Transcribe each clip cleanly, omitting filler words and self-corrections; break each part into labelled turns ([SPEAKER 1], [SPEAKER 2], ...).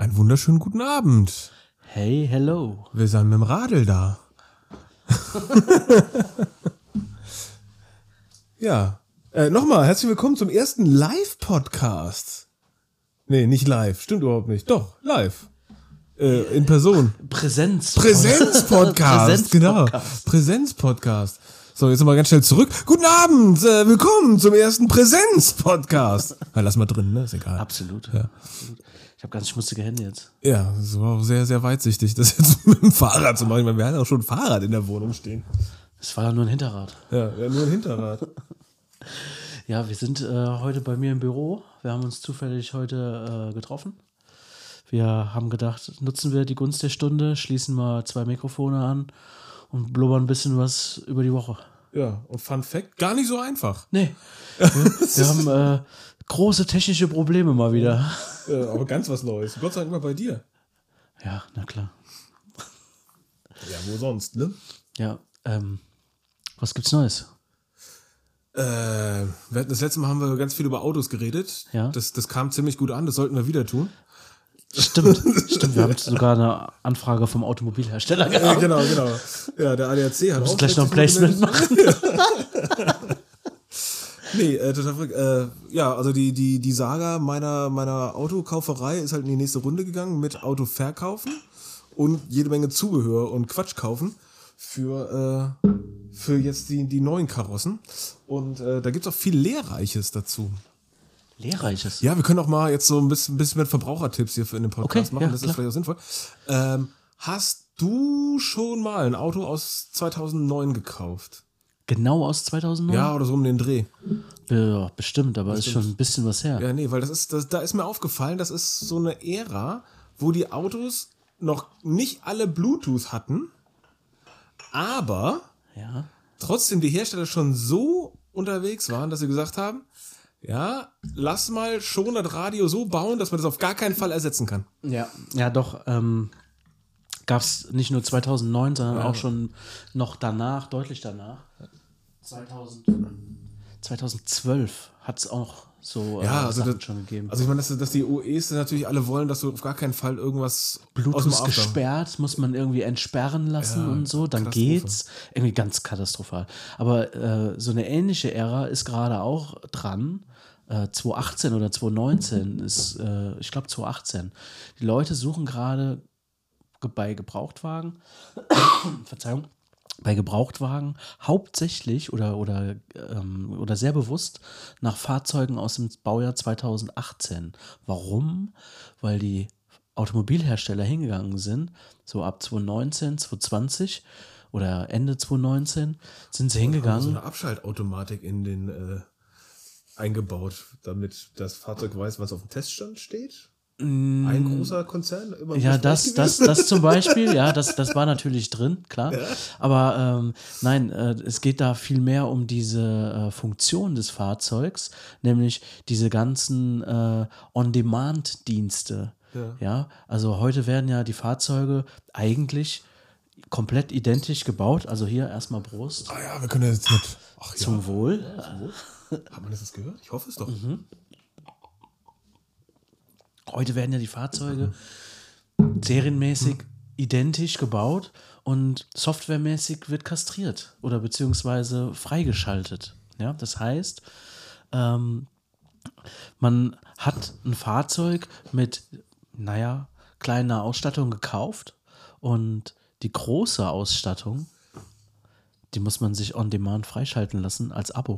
[SPEAKER 1] Einen wunderschönen guten Abend.
[SPEAKER 2] Hey, hello.
[SPEAKER 1] Wir sind mit dem Radl da. Ja. Nochmal, herzlich willkommen zum ersten Live-Podcast. Nee, nicht live. Stimmt überhaupt nicht. Doch, live. In Person.
[SPEAKER 2] Präsenz-Podcast.
[SPEAKER 1] Genau. Präsenz-Podcast. So, jetzt nochmal ganz schnell zurück. Guten Abend, willkommen zum ersten Präsenz-Podcast. Na, lass mal drin, ne? Ist egal.
[SPEAKER 2] Absolut.
[SPEAKER 1] Ja.
[SPEAKER 2] Ich habe ganz schmutzige Hände jetzt.
[SPEAKER 1] Ja, das war auch sehr, sehr weitsichtig, das jetzt mit dem Fahrrad zu machen. Ich meine, wir hatten auch schon ein Fahrrad in der Wohnung stehen.
[SPEAKER 2] Es war ja nur ein Hinterrad.
[SPEAKER 1] Ja, nur ein Hinterrad.
[SPEAKER 2] Ja, wir sind heute bei mir im Büro. Wir haben uns zufällig heute getroffen. Wir haben gedacht, nutzen wir die Gunst der Stunde, schließen mal 2 Mikrofone an und blubbern ein bisschen was über die Woche.
[SPEAKER 1] Ja, und Fun Fact, gar nicht so einfach.
[SPEAKER 2] Nee, wir haben große technische Probleme mal wieder.
[SPEAKER 1] Aber ganz was Neues. Gott sei Dank immer bei dir.
[SPEAKER 2] Ja, na klar.
[SPEAKER 1] Ja, wo sonst, ne?
[SPEAKER 2] Ja, was gibt's Neues?
[SPEAKER 1] Das letzte Mal haben wir ganz viel über Autos geredet.
[SPEAKER 2] Ja.
[SPEAKER 1] Das kam ziemlich gut an, das sollten wir wieder tun.
[SPEAKER 2] Stimmt. Wir haben sogar eine Anfrage vom Automobilhersteller gehabt.
[SPEAKER 1] Genau. Ja, der ADAC hat auch
[SPEAKER 2] gleich noch ein Placement machen.
[SPEAKER 1] Nee, total verrückt. Ja, also die Saga meiner Autokauferei ist halt in die nächste Runde gegangen mit Auto verkaufen und jede Menge Zubehör und Quatsch kaufen für jetzt die neuen Karossen. Und da gibt's auch viel Lehrreiches dazu.
[SPEAKER 2] Lehrreiches?
[SPEAKER 1] Ja, wir können auch mal jetzt so ein bisschen mit Verbrauchertipps hier in dem Podcast machen.
[SPEAKER 2] Ja,
[SPEAKER 1] das ist vielleicht auch sinnvoll. Hast du schon mal ein Auto aus 2009 gekauft?
[SPEAKER 2] Genau aus 2009?
[SPEAKER 1] Ja, oder so um den Dreh.
[SPEAKER 2] Ja, bestimmt, aber ist schon ein bisschen was her.
[SPEAKER 1] Ja, nee, weil da ist mir aufgefallen, das ist so eine Ära, wo die Autos noch nicht alle Bluetooth hatten, aber
[SPEAKER 2] Ja.
[SPEAKER 1] trotzdem die Hersteller schon so unterwegs waren, dass sie gesagt haben, ja, lass mal schon das Radio so bauen, dass man das auf gar keinen Fall ersetzen kann.
[SPEAKER 2] Ja, doch, gab es nicht nur 2009, sondern auch schon noch danach, deutlich danach. 2012 hat es auch so Sachen schon gegeben.
[SPEAKER 1] Also ich meine, dass die OEs natürlich alle wollen, dass du auf gar keinen Fall irgendwas
[SPEAKER 2] Bluetooth gesperrt, muss man irgendwie entsperren lassen und so, dann geht's. Irgendwie ganz katastrophal. Aber so eine ähnliche Ära ist gerade auch dran. 2018 oder 2019 ist, ich glaube 2018. Die Leute suchen gerade bei Gebrauchtwagen, Verzeihung, bei Gebrauchtwagen hauptsächlich oder sehr bewusst nach Fahrzeugen aus dem Baujahr 2018. Warum? Weil die Automobilhersteller hingegangen sind, so ab 2019, 2020 oder Ende 2019 sind sie hingegangen.
[SPEAKER 1] So eine Abschaltautomatik in den eingebaut, damit das Fahrzeug weiß, was auf dem Teststand steht. Ein großer Konzern?
[SPEAKER 2] Ja, das zum Beispiel, ja, das war natürlich drin, klar. Ja. Aber nein, es geht da viel mehr um diese Funktion des Fahrzeugs, nämlich diese ganzen On-Demand-Dienste. Ja, also heute werden ja die Fahrzeuge eigentlich komplett identisch gebaut. Also hier erstmal Prost.
[SPEAKER 1] Ah ja, wir können jetzt mit.
[SPEAKER 2] Zum Wohl.
[SPEAKER 1] Hat man das jetzt gehört? Ich hoffe es doch.
[SPEAKER 2] Heute werden ja die Fahrzeuge serienmäßig identisch gebaut und softwaremäßig wird kastriert oder beziehungsweise freigeschaltet. Ja, das heißt, man hat ein Fahrzeug mit, kleiner Ausstattung gekauft und die große Ausstattung, die muss man sich on demand freischalten lassen als Abo.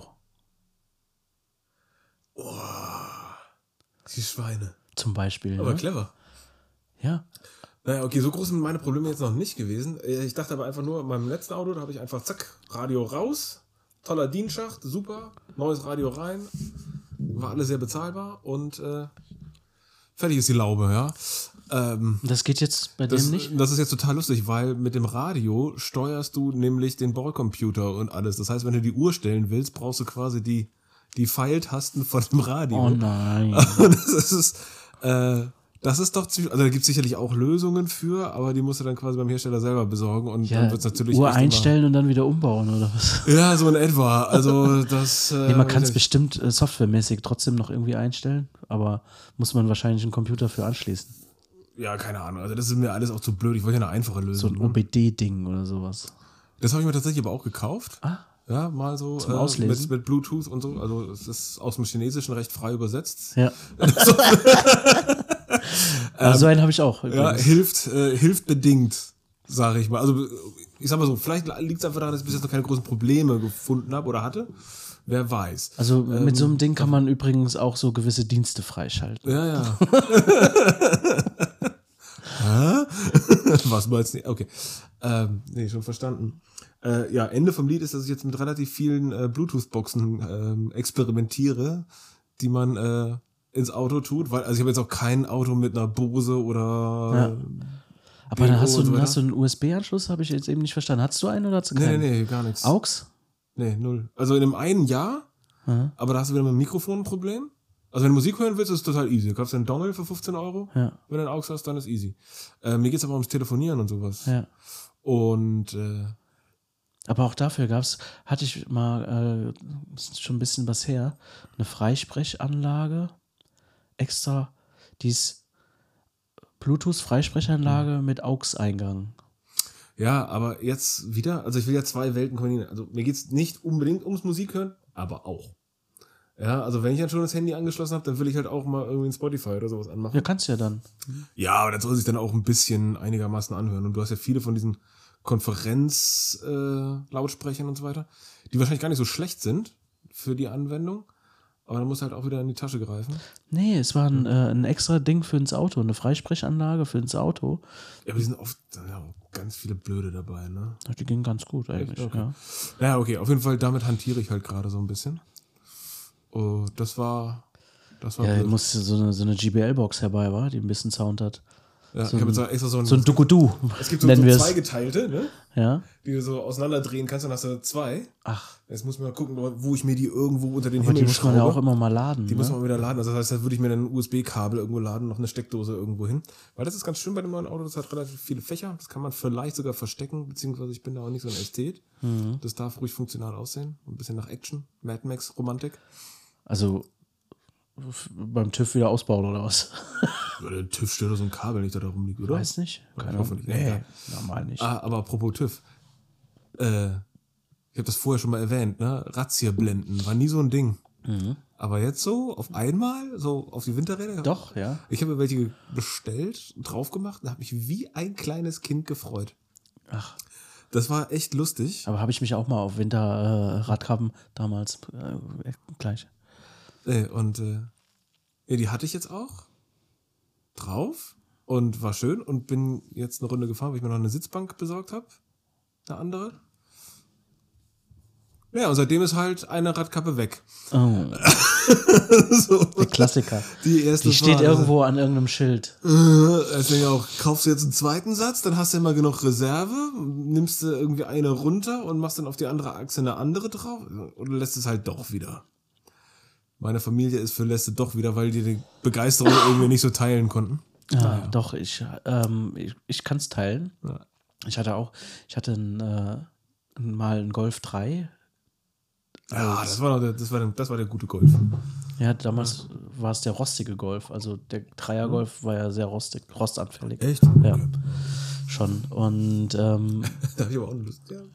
[SPEAKER 1] Oh, die Schweine.
[SPEAKER 2] Zum Beispiel.
[SPEAKER 1] Aber clever.
[SPEAKER 2] Ja.
[SPEAKER 1] Naja, okay, so groß sind meine Probleme jetzt noch nicht gewesen. Ich dachte aber einfach nur, in meinem letzten Auto, da habe ich einfach, zack, Radio raus, toller DIN-Schacht, super, neues Radio rein, war alles sehr bezahlbar und fertig ist die Laube, ja.
[SPEAKER 2] Das geht jetzt bei dem nicht?
[SPEAKER 1] Das ist jetzt total lustig, weil mit dem Radio steuerst du nämlich den Bordcomputer und alles. Das heißt, wenn du die Uhr stellen willst, brauchst du quasi die Pfeiltasten von dem Radio.
[SPEAKER 2] Oh nein.
[SPEAKER 1] Das ist doch ziemlich, also da gibt es sicherlich auch Lösungen für, aber die musst du dann quasi beim Hersteller selber besorgen und dann wird es natürlich
[SPEAKER 2] Uhr einstellen und dann wieder umbauen oder was?
[SPEAKER 1] Ja, so in etwa. Also das.
[SPEAKER 2] Man kann es bestimmt softwaremäßig trotzdem noch irgendwie einstellen, aber muss man wahrscheinlich einen Computer für anschließen.
[SPEAKER 1] Ja, keine Ahnung. Also das ist mir alles auch zu blöd. Ich wollte ja eine einfache Lösung.
[SPEAKER 2] So ein OBD-Ding oder sowas.
[SPEAKER 1] Das habe ich mir tatsächlich aber auch gekauft.
[SPEAKER 2] Ah.
[SPEAKER 1] Ja, mal so
[SPEAKER 2] Zum Auslesen.
[SPEAKER 1] mit Bluetooth und so. Also es ist aus dem Chinesischen recht frei übersetzt.
[SPEAKER 2] Ja. So einen habe ich auch.
[SPEAKER 1] Ja, hilft bedingt, sage ich mal. Also ich sag mal so, vielleicht liegt es einfach daran, dass ich bis jetzt noch keine großen Probleme gefunden habe oder hatte. Wer weiß.
[SPEAKER 2] Also mit so einem Ding kann man übrigens auch so gewisse Dienste freischalten.
[SPEAKER 1] Ja. Was meinst du? Okay. Nee, schon verstanden. Ja, Ende vom Lied ist, dass ich jetzt mit relativ vielen Bluetooth-Boxen experimentiere, die man ins Auto tut, weil, also ich habe jetzt auch kein Auto mit einer Bose oder
[SPEAKER 2] Aber dann hast du einen USB-Anschluss, habe ich jetzt eben nicht verstanden. Hattest du einen oder hast du keinen?
[SPEAKER 1] Nee, gar nichts.
[SPEAKER 2] AUX?
[SPEAKER 1] Nee, null. Also in dem einen ja, aber da hast du wieder mit dem Mikrofon ein Problem. Also wenn du Musik hören willst, ist es total easy. Du kaufst einen Dongle für 15 €.
[SPEAKER 2] Ja.
[SPEAKER 1] Wenn du einen AUX hast, dann ist easy. Mir geht's aber ums Telefonieren und sowas.
[SPEAKER 2] Ja.
[SPEAKER 1] Und
[SPEAKER 2] aber auch dafür hatte ich mal, ist schon ein bisschen was her, eine Freisprechanlage extra, die ist Bluetooth-Freisprechanlage mit AUX-Eingang.
[SPEAKER 1] ja, aber jetzt wieder, also ich will ja zwei Welten kombinieren. Also mir geht's nicht unbedingt ums Musik hören, aber auch. Ja, also wenn ich dann schon das Handy angeschlossen habe, dann will ich halt auch mal irgendwie ein Spotify oder sowas anmachen.
[SPEAKER 2] Ja, kannst du ja dann.
[SPEAKER 1] Ja, aber das soll sich dann auch ein bisschen einigermaßen anhören. Und du hast ja viele von diesen Konferenz-Lautsprechern und so weiter, die wahrscheinlich gar nicht so schlecht sind für die Anwendung. Aber dann musst du halt auch wieder in die Tasche greifen.
[SPEAKER 2] Nee, es war ein extra Ding für ins Auto, eine Freisprechanlage für ins Auto.
[SPEAKER 1] Ja, aber die sind oft ganz viele Blöde dabei, ne?
[SPEAKER 2] Die ging ganz gut eigentlich,
[SPEAKER 1] Okay.
[SPEAKER 2] ja.
[SPEAKER 1] Ja, okay, auf jeden Fall, damit hantiere ich halt gerade so ein bisschen. Oh, das war
[SPEAKER 2] Ja,
[SPEAKER 1] blöd.
[SPEAKER 2] du musst so eine GBL-Box herbei, war, die ein bisschen Sound hat.
[SPEAKER 1] Ja, ich habe jetzt extra so
[SPEAKER 2] ein Dukudu,
[SPEAKER 1] Es gibt so
[SPEAKER 2] nennen wir es.
[SPEAKER 1] zweigeteilte, ne?
[SPEAKER 2] Ja.
[SPEAKER 1] Die du so auseinanderdrehen kannst, dann hast du zwei.
[SPEAKER 2] Ach,
[SPEAKER 1] Jetzt muss man mal gucken, wo ich mir die irgendwo unter den
[SPEAKER 2] aber die
[SPEAKER 1] Himmel
[SPEAKER 2] muss man ja
[SPEAKER 1] schraube.
[SPEAKER 2] auch immer mal laden.
[SPEAKER 1] Die
[SPEAKER 2] ne?
[SPEAKER 1] muss man wieder laden. Also das heißt, da würde ich mir dann ein USB-Kabel irgendwo laden, noch eine Steckdose irgendwo hin. Weil das ist ganz schön bei dem neuen Auto, das hat relativ viele Fächer. Das kann man vielleicht sogar verstecken, beziehungsweise ich bin da auch nicht so ein Ästhet. Das darf ruhig funktional aussehen. Ein bisschen nach Action, Mad Max, Romantik.
[SPEAKER 2] Also beim TÜV wieder ausbauen oder was?
[SPEAKER 1] Ja, der TÜV stört doch so ein Kabel nicht, da darum liegt, oder?
[SPEAKER 2] Weiß nicht.
[SPEAKER 1] Ich hoffe nicht.
[SPEAKER 2] Nee,
[SPEAKER 1] Ja.
[SPEAKER 2] normal nicht.
[SPEAKER 1] Aber apropos TÜV. Ich habe das vorher schon mal erwähnt, ne? Razzia-Blenden war nie so ein Ding. Aber jetzt so auf einmal, so auf die Winterräder.
[SPEAKER 2] Doch, ja.
[SPEAKER 1] Ich habe mir welche bestellt, drauf gemacht und habe mich wie ein kleines Kind gefreut.
[SPEAKER 2] Ach,
[SPEAKER 1] Das war echt lustig.
[SPEAKER 2] aber habe ich mich auch mal auf Winterradkappen damals gleich.
[SPEAKER 1] Und ja, die hatte ich jetzt auch drauf und war schön und bin jetzt eine Runde gefahren, weil ich mir noch eine Sitzbank besorgt habe. Eine andere. Ja, und seitdem ist halt eine Radkappe weg.
[SPEAKER 2] Oh,
[SPEAKER 1] So.
[SPEAKER 2] der Klassiker.
[SPEAKER 1] Die erste
[SPEAKER 2] Die steht
[SPEAKER 1] Fahrt.
[SPEAKER 2] irgendwo an irgendeinem Schild.
[SPEAKER 1] Deswegen auch, kaufst du jetzt einen zweiten Satz, dann hast du immer genug Reserve, nimmst du irgendwie eine runter und machst dann auf die andere Achse eine andere drauf oder lässt es halt doch wieder. Meine Familie ist für lässt es doch wieder, weil die Begeisterung irgendwie nicht so teilen konnten.
[SPEAKER 2] Ja, doch, ich kann es teilen.
[SPEAKER 1] Ja.
[SPEAKER 2] Ich hatte mal einen Golf 3.
[SPEAKER 1] Ja, das war der gute Golf.
[SPEAKER 2] Ja, damals war es der rostige Golf. Also der Dreier-Golf war ja sehr rostanfällig.
[SPEAKER 1] Echt?
[SPEAKER 2] Ja, schon. Und,
[SPEAKER 1] Da habe ich aber auch eine Lust. Ja.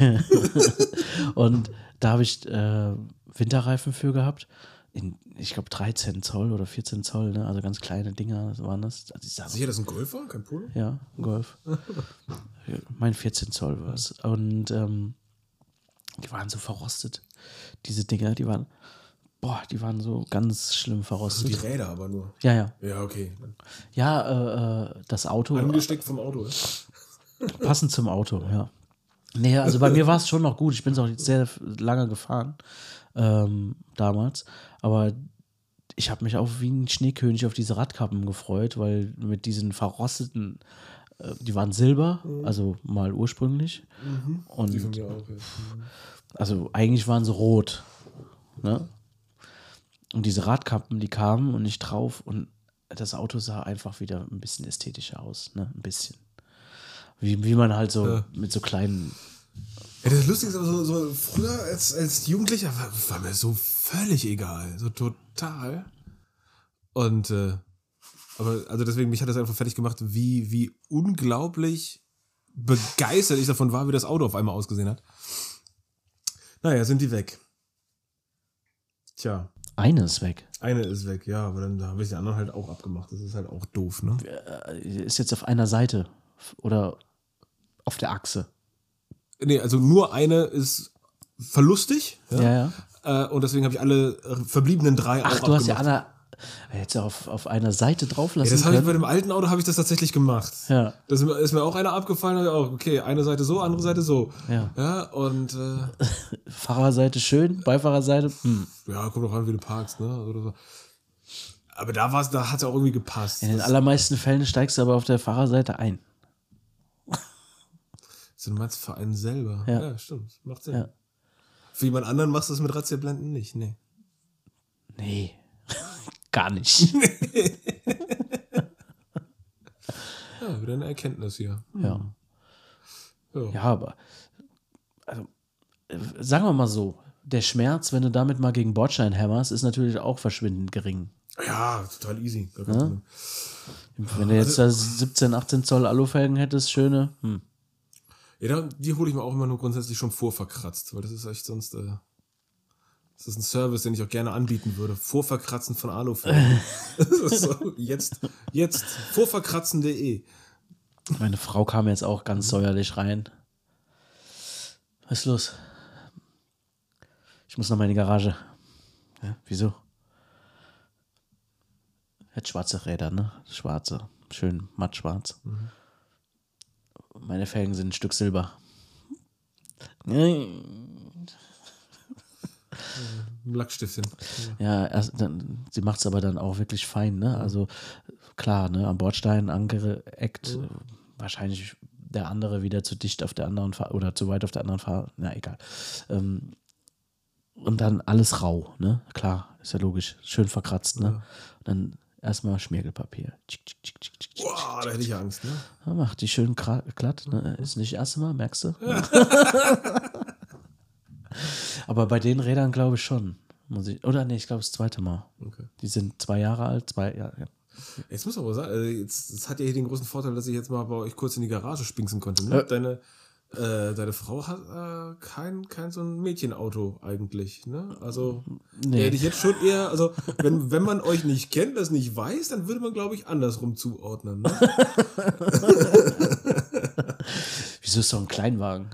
[SPEAKER 2] und da habe ich Winterreifen für gehabt. Ich glaube 13 Zoll oder 14 Zoll, ne? Also ganz kleine Dinger waren das. Also ich sag,
[SPEAKER 1] Sicher, das ist ein Golf war? Kein Polo?
[SPEAKER 2] ja, ein Golf. Mein 14 Zoll war es. Und die waren so verrostet. Diese Dinger, die waren so ganz schlimm
[SPEAKER 1] Also
[SPEAKER 2] verrostet.
[SPEAKER 1] die Räder aber nur.
[SPEAKER 2] Ja.
[SPEAKER 1] Ja, okay.
[SPEAKER 2] Ja, das Auto.
[SPEAKER 1] Angesteckt vom Auto, ja?
[SPEAKER 2] Passend zum Auto, ja. Nee, also bei mir war es schon noch gut. Ich bin es auch sehr lange gefahren damals. Aber ich habe mich auch wie ein Schneekönig auf diese Radkappen gefreut, weil mit diesen verrosteten, die waren Silber, also mal ursprünglich. Und
[SPEAKER 1] Die von mir auch, ja.
[SPEAKER 2] also eigentlich waren sie rot. Ne? Und diese Radkappen, die kamen und ich drauf und das Auto sah einfach wieder ein bisschen ästhetischer aus. Ne? Ein bisschen. Wie man halt so mit so kleinen.
[SPEAKER 1] Ja, das Lustige ist aber so früher als Jugendlicher war mir so völlig egal. So total. Und Aber also deswegen, mich hat das einfach fertig gemacht, wie unglaublich begeistert ich davon war, wie das Auto auf einmal ausgesehen hat. Naja, sind die weg. Tja.
[SPEAKER 2] Eine ist weg.
[SPEAKER 1] Eine ist weg, ja, aber dann habe ich die anderen halt auch abgemacht. Das ist halt auch doof, ne?
[SPEAKER 2] Ist jetzt auf einer Seite oder auf der Achse.
[SPEAKER 1] Nee, also nur eine ist verlustig.
[SPEAKER 2] Ja.
[SPEAKER 1] Und deswegen habe ich alle verbliebenen 3
[SPEAKER 2] Ach, du hast ja hättest ja auf einer Seite drauf lassen
[SPEAKER 1] das habe ich
[SPEAKER 2] können.
[SPEAKER 1] bei dem alten Auto habe ich das tatsächlich gemacht.
[SPEAKER 2] Ja.
[SPEAKER 1] Das ist mir auch einer abgefallen, auch okay, eine Seite so, andere Seite so.
[SPEAKER 2] Ja.
[SPEAKER 1] Und
[SPEAKER 2] Fahrerseite schön, Beifahrerseite.
[SPEAKER 1] ja, kommt doch an, wie du parkst, ne? Oder so. Aber da hat es auch irgendwie gepasst.
[SPEAKER 2] In den allermeisten Fällen steigst du aber auf der Fahrerseite ein.
[SPEAKER 1] Du meinst für einen selber. Ja, stimmt. Macht Sinn.
[SPEAKER 2] Ja.
[SPEAKER 1] Für jemand anderen machst du das mit Razzia-Blenden nicht, nee.
[SPEAKER 2] Nee. Gar nicht.
[SPEAKER 1] Ja, wieder eine Erkenntnis hier.
[SPEAKER 2] Ja. Ja, aber also, sagen wir mal so, der Schmerz, wenn du damit mal gegen Bordstein hämmerst, ist natürlich auch verschwindend gering.
[SPEAKER 1] Ja, total easy.
[SPEAKER 2] Ja? Wenn du jetzt da 17, 18 Zoll Alufelgen hättest, schöne.
[SPEAKER 1] Ja, die hole ich mir auch immer nur grundsätzlich schon vorverkratzt, weil das ist echt sonst, das ist ein Service, den ich auch gerne anbieten würde. Vorverkratzen von Alufelgen. Das ist so, jetzt, vorverkratzen.de.
[SPEAKER 2] Meine Frau kam jetzt auch ganz säuerlich rein. Was ist los? Ich muss noch mal in die Garage. Ja, wieso? Hat schwarze Räder, ne? Schwarze. Schön mattschwarz. Meine Felgen sind ein Stück Silber.
[SPEAKER 1] Lackstiftchen.
[SPEAKER 2] Ja, sie macht es aber dann auch wirklich fein, ne? Also klar, ne? Am Bordstein angeeckt. Wahrscheinlich der andere wieder zu dicht auf der anderen oder zu weit auf der anderen Fahrt. Na, egal. Und dann alles rau, ne? Klar, ist ja logisch. Schön verkratzt, ne? Und dann erstmal Schmirgelpapier.
[SPEAKER 1] Boah, da hätte ich Angst, ne?
[SPEAKER 2] Ja, macht die schön glatt, ne? Ist nicht das erste Mal, merkst du? Aber bei den Rädern glaube ich schon. Oder nee, ich glaube das zweite Mal. Okay. Die sind 2 Jahre alt, 2 Jahre. Ja.
[SPEAKER 1] Jetzt muss man aber sagen, das hat ja hier den großen Vorteil, dass ich jetzt mal bei euch kurz in die Garage spinksen konnte. Ne? Deine Frau hat kein so ein Mädchenauto eigentlich, ne? Also hätte ich jetzt schon eher, also wenn man euch nicht kennt, das nicht weiß, dann würde man, glaube ich, andersrum zuordnen. Ne?
[SPEAKER 2] Wieso ist doch ein Kleinwagen?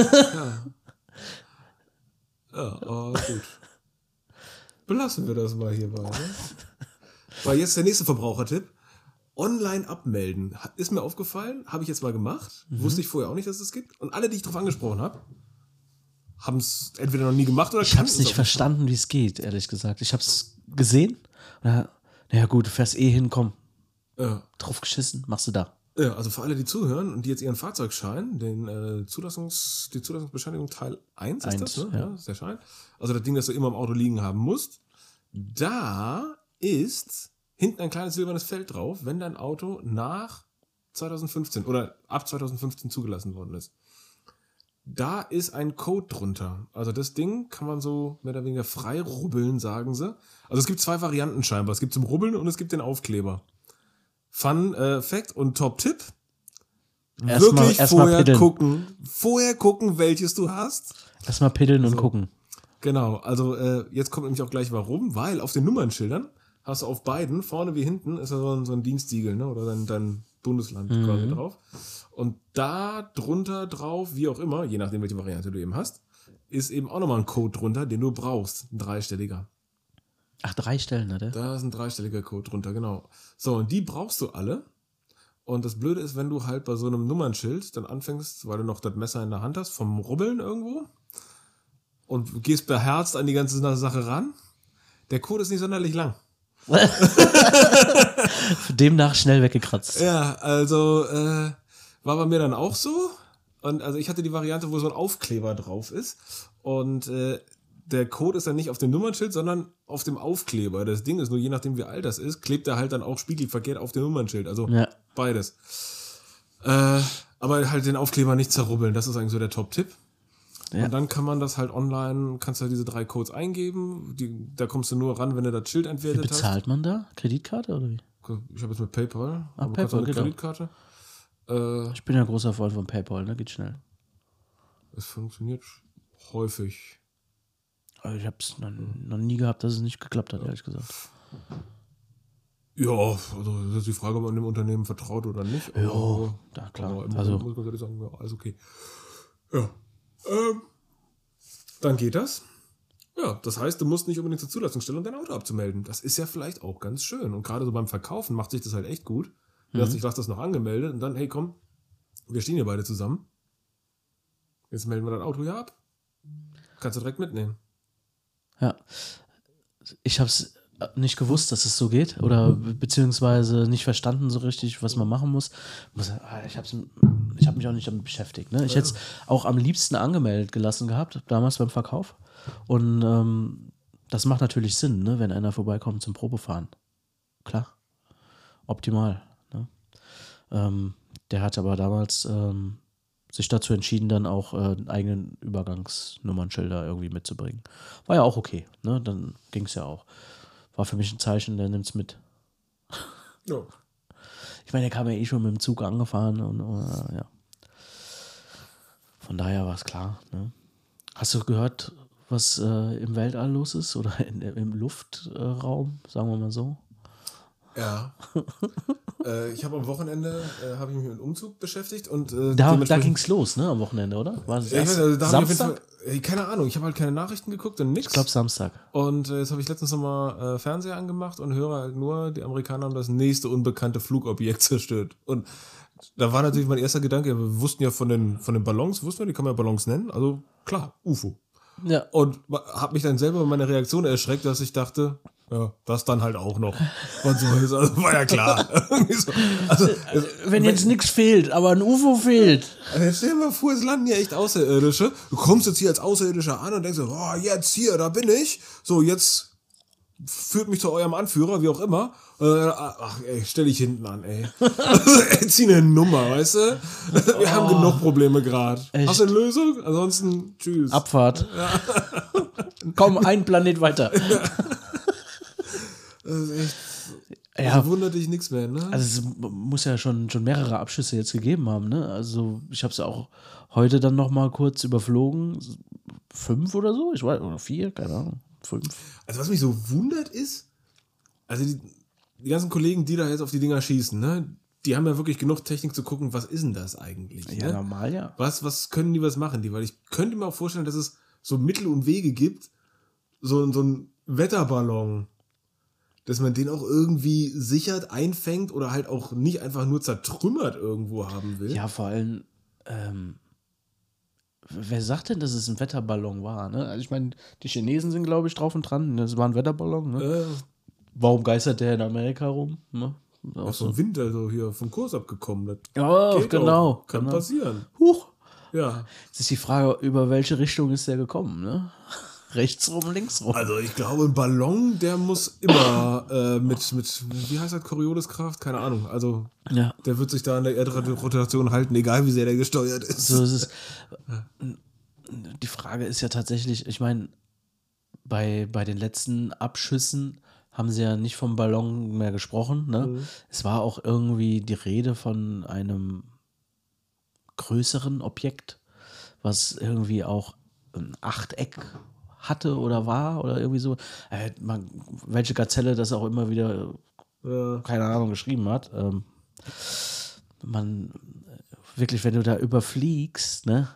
[SPEAKER 1] Ja, gut. Belassen wir das mal hierbei. Ne? Weil jetzt der nächste Verbrauchertipp. Online abmelden. Ist mir aufgefallen, habe ich jetzt mal gemacht. Wusste ich vorher auch nicht, dass es gibt. Und alle, die ich darauf angesprochen habe, haben es entweder noch nie gemacht oder
[SPEAKER 2] ich habe es nicht verstanden, wie es geht, ehrlich gesagt. Ich habe es gesehen. Naja gut, du fährst hin, komm. Drauf geschissen, machst du da.
[SPEAKER 1] Ja, also für alle, die zuhören und die jetzt ihren Fahrzeugschein, die Zulassungsbescheinigung Teil 1 ist das, ne? Ja, ist der Schein. Also das Ding, das du immer im Auto liegen haben musst. Da ist hinten ein kleines silbernes Feld drauf, wenn dein Auto nach 2015 oder ab 2015 zugelassen worden ist. Da ist ein Code drunter. Also das Ding kann man so mehr oder weniger frei rubbeln, sagen sie. Also es gibt 2 Varianten scheinbar. Es gibt zum Rubbeln und es gibt den Aufkleber. Fun Fact und Top-Tipp. Wirklich vorher gucken, welches du hast.
[SPEAKER 2] Erstmal piddeln und gucken.
[SPEAKER 1] Genau, also jetzt kommt nämlich auch gleich warum, weil auf den Nummernschildern hast du auf beiden, vorne wie hinten, ist ja so ein Dienstsiegel, ne? Oder dein Bundesland quasi drauf. Und da drunter drauf, wie auch immer, je nachdem, welche Variante du eben hast, ist eben auch nochmal ein Code drunter, den du brauchst. Ein 3-stelliger.
[SPEAKER 2] Ach, 3 Stellen, oder?
[SPEAKER 1] Da ist ein 3-stelliger Code drunter, genau. So, und die brauchst du alle. Und das Blöde ist, wenn du halt bei so einem Nummernschild dann anfängst, weil du noch das Messer in der Hand hast, vom Rubbeln irgendwo und gehst beherzt an die ganze Sache ran, der Code ist nicht sonderlich lang.
[SPEAKER 2] Demnach schnell weggekratzt.
[SPEAKER 1] Ja, also war bei mir dann auch so. Und also ich hatte die Variante, wo so ein Aufkleber drauf ist. Und der Code ist dann nicht auf dem Nummernschild, sondern auf dem Aufkleber. Das Ding ist nur, je nachdem wie alt das ist, klebt er halt dann auch spiegelverkehrt auf dem Nummernschild. Also beides. Aber halt den Aufkleber nicht zerrubbeln. Das ist eigentlich so der Top-Tipp. Ja. Und dann kann man das halt online, kannst du halt diese 3 Codes eingeben. Da kommst du nur ran, wenn du das Schild entwertet hast.
[SPEAKER 2] Wie bezahlt man da? Kreditkarte oder wie?
[SPEAKER 1] Ich habe jetzt mit PayPal.
[SPEAKER 2] Ah,
[SPEAKER 1] aber kannst
[SPEAKER 2] PayPal,
[SPEAKER 1] auch mit
[SPEAKER 2] genau.
[SPEAKER 1] Kreditkarte.
[SPEAKER 2] Ich bin ja ein großer Freund von PayPal, ne? Geht schnell.
[SPEAKER 1] Es funktioniert häufig.
[SPEAKER 2] Aber ich habe es noch nie gehabt, dass es nicht geklappt hat, ehrlich gesagt.
[SPEAKER 1] Ja, also das ist die Frage, ob man dem Unternehmen vertraut oder nicht.
[SPEAKER 2] Ja, da klar.
[SPEAKER 1] Aber im
[SPEAKER 2] Also
[SPEAKER 1] Moment muss man sagen, ja, alles okay. Ja. Dann geht das. Ja, das heißt, du musst nicht unbedingt zur Zulassungsstelle, um dein Auto abzumelden. Das ist ja vielleicht auch ganz schön. Und gerade so beim Verkaufen macht sich das halt echt gut. Ich lasse das noch angemeldet und dann, hey komm, wir stehen hier beide zusammen. Jetzt melden wir dein Auto hier ab. Kannst du direkt mitnehmen.
[SPEAKER 2] ja, ich habe es nicht gewusst, dass es so geht oder beziehungsweise nicht verstanden so richtig, was man machen muss. Ich habe mich auch nicht damit beschäftigt. Ne? Ich hätte es auch am liebsten angemeldet gelassen gehabt, damals beim Verkauf. Und das macht natürlich Sinn, ne? Wenn einer vorbeikommt zum Probefahren. Klar, optimal. Ne? Der hat aber damals sich dazu entschieden, dann auch eigenen Übergangsnummernschilder irgendwie mitzubringen. War ja auch okay, ne? Dann ging es ja auch. War für mich ein Zeichen, der nimmt es mit.
[SPEAKER 1] Ja.
[SPEAKER 2] Ich meine, der kam ja eh schon mit dem Zug angefahren und ja. Von daher war es klar. Ne? Hast du gehört, was im Weltall los ist oder im Luftraum, sagen wir mal so?
[SPEAKER 1] Ja. Ich habe am Wochenende habe ich mich mit Umzug beschäftigt und
[SPEAKER 2] Da ging es los, ne, am Wochenende, oder? War das erst Samstag?
[SPEAKER 1] Keine Ahnung, ich habe halt keine Nachrichten geguckt und nix.
[SPEAKER 2] Ich glaube Samstag.
[SPEAKER 1] Und jetzt habe ich letztens nochmal Fernseher angemacht und höre halt nur, die Amerikaner haben das nächste unbekannte Flugobjekt zerstört. Und da war natürlich mein erster Gedanke, wir wussten ja von den Ballons, die kann man ja Ballons nennen, also klar, UFO.
[SPEAKER 2] Ja.
[SPEAKER 1] Und habe mich dann selber über meine Reaktion erschreckt, dass ich dachte, ja, das dann halt auch noch. Und so ist, also war ja klar.
[SPEAKER 2] Wenn jetzt nichts fehlt, aber ein UFO fehlt.
[SPEAKER 1] Jetzt stell dir mal vor, es landen hier echt Außerirdische. Du kommst jetzt hier als Außerirdischer an und denkst so, oh, jetzt hier, da bin ich. So, jetzt führt mich zu eurem Anführer, wie auch immer. Ach, ey, stell dich hinten an, ey. Zieh eine Nummer, weißt du? Wir haben genug Probleme gerade. Hast du eine Lösung? Ansonsten, tschüss.
[SPEAKER 2] Abfahrt. Ja. Komm, ein Planet weiter.
[SPEAKER 1] Das ist echt.
[SPEAKER 2] Ja.
[SPEAKER 1] Also wundert dich nichts mehr, ne?
[SPEAKER 2] Also es muss ja schon mehrere Abschüsse jetzt gegeben haben, ne? Also ich habe es ja auch heute dann noch mal kurz überflogen. 5 oder so? Ich weiß, oder 4, keine Ahnung. 5.
[SPEAKER 1] Also was mich so wundert ist, also die ganzen Kollegen, die da jetzt auf die Dinger schießen, ne? Die haben ja wirklich genug Technik zu gucken, was ist denn das eigentlich?
[SPEAKER 2] Ja,
[SPEAKER 1] ne?
[SPEAKER 2] normal, ja.
[SPEAKER 1] Was können die, was machen die? Weil ich könnte mir auch vorstellen, dass es so Mittel und Wege gibt, so ein Wetterballon, dass man den auch irgendwie sichert, einfängt oder halt auch nicht einfach nur zertrümmert irgendwo haben will.
[SPEAKER 2] Ja, vor allem, wer sagt denn, dass es ein Wetterballon war? Ne? Also ich meine, die Chinesen sind, glaube ich, drauf und dran. Das war ein Wetterballon. Ne? Warum geistert der in Amerika rum? Ne?
[SPEAKER 1] Auch so ein Wind, also hier vom Kurs abgekommen. Das
[SPEAKER 2] ja, genau.
[SPEAKER 1] Auch. Kann passieren.
[SPEAKER 2] Huch.
[SPEAKER 1] Ja.
[SPEAKER 2] Jetzt ist die Frage, über welche Richtung ist der gekommen? Ne? Rechts rum, links rum.
[SPEAKER 1] Also ich glaube, ein Ballon, der muss immer mit, wie heißt das, Corioliskraft? Keine Ahnung. Also
[SPEAKER 2] ja.
[SPEAKER 1] Der wird sich da an der Erdrotation halten, egal wie sehr der gesteuert ist.
[SPEAKER 2] So ist es. Die Frage ist ja tatsächlich, ich meine, bei den letzten Abschüssen haben sie ja nicht vom Ballon mehr gesprochen. Ne? Mhm. Es war auch irgendwie die Rede von einem größeren Objekt, was irgendwie auch ein Achteck hatte oder war oder irgendwie so. Welche Gazelle das auch immer wieder, keine Ahnung, geschrieben hat. Man, wirklich, wenn du da überfliegst, ne?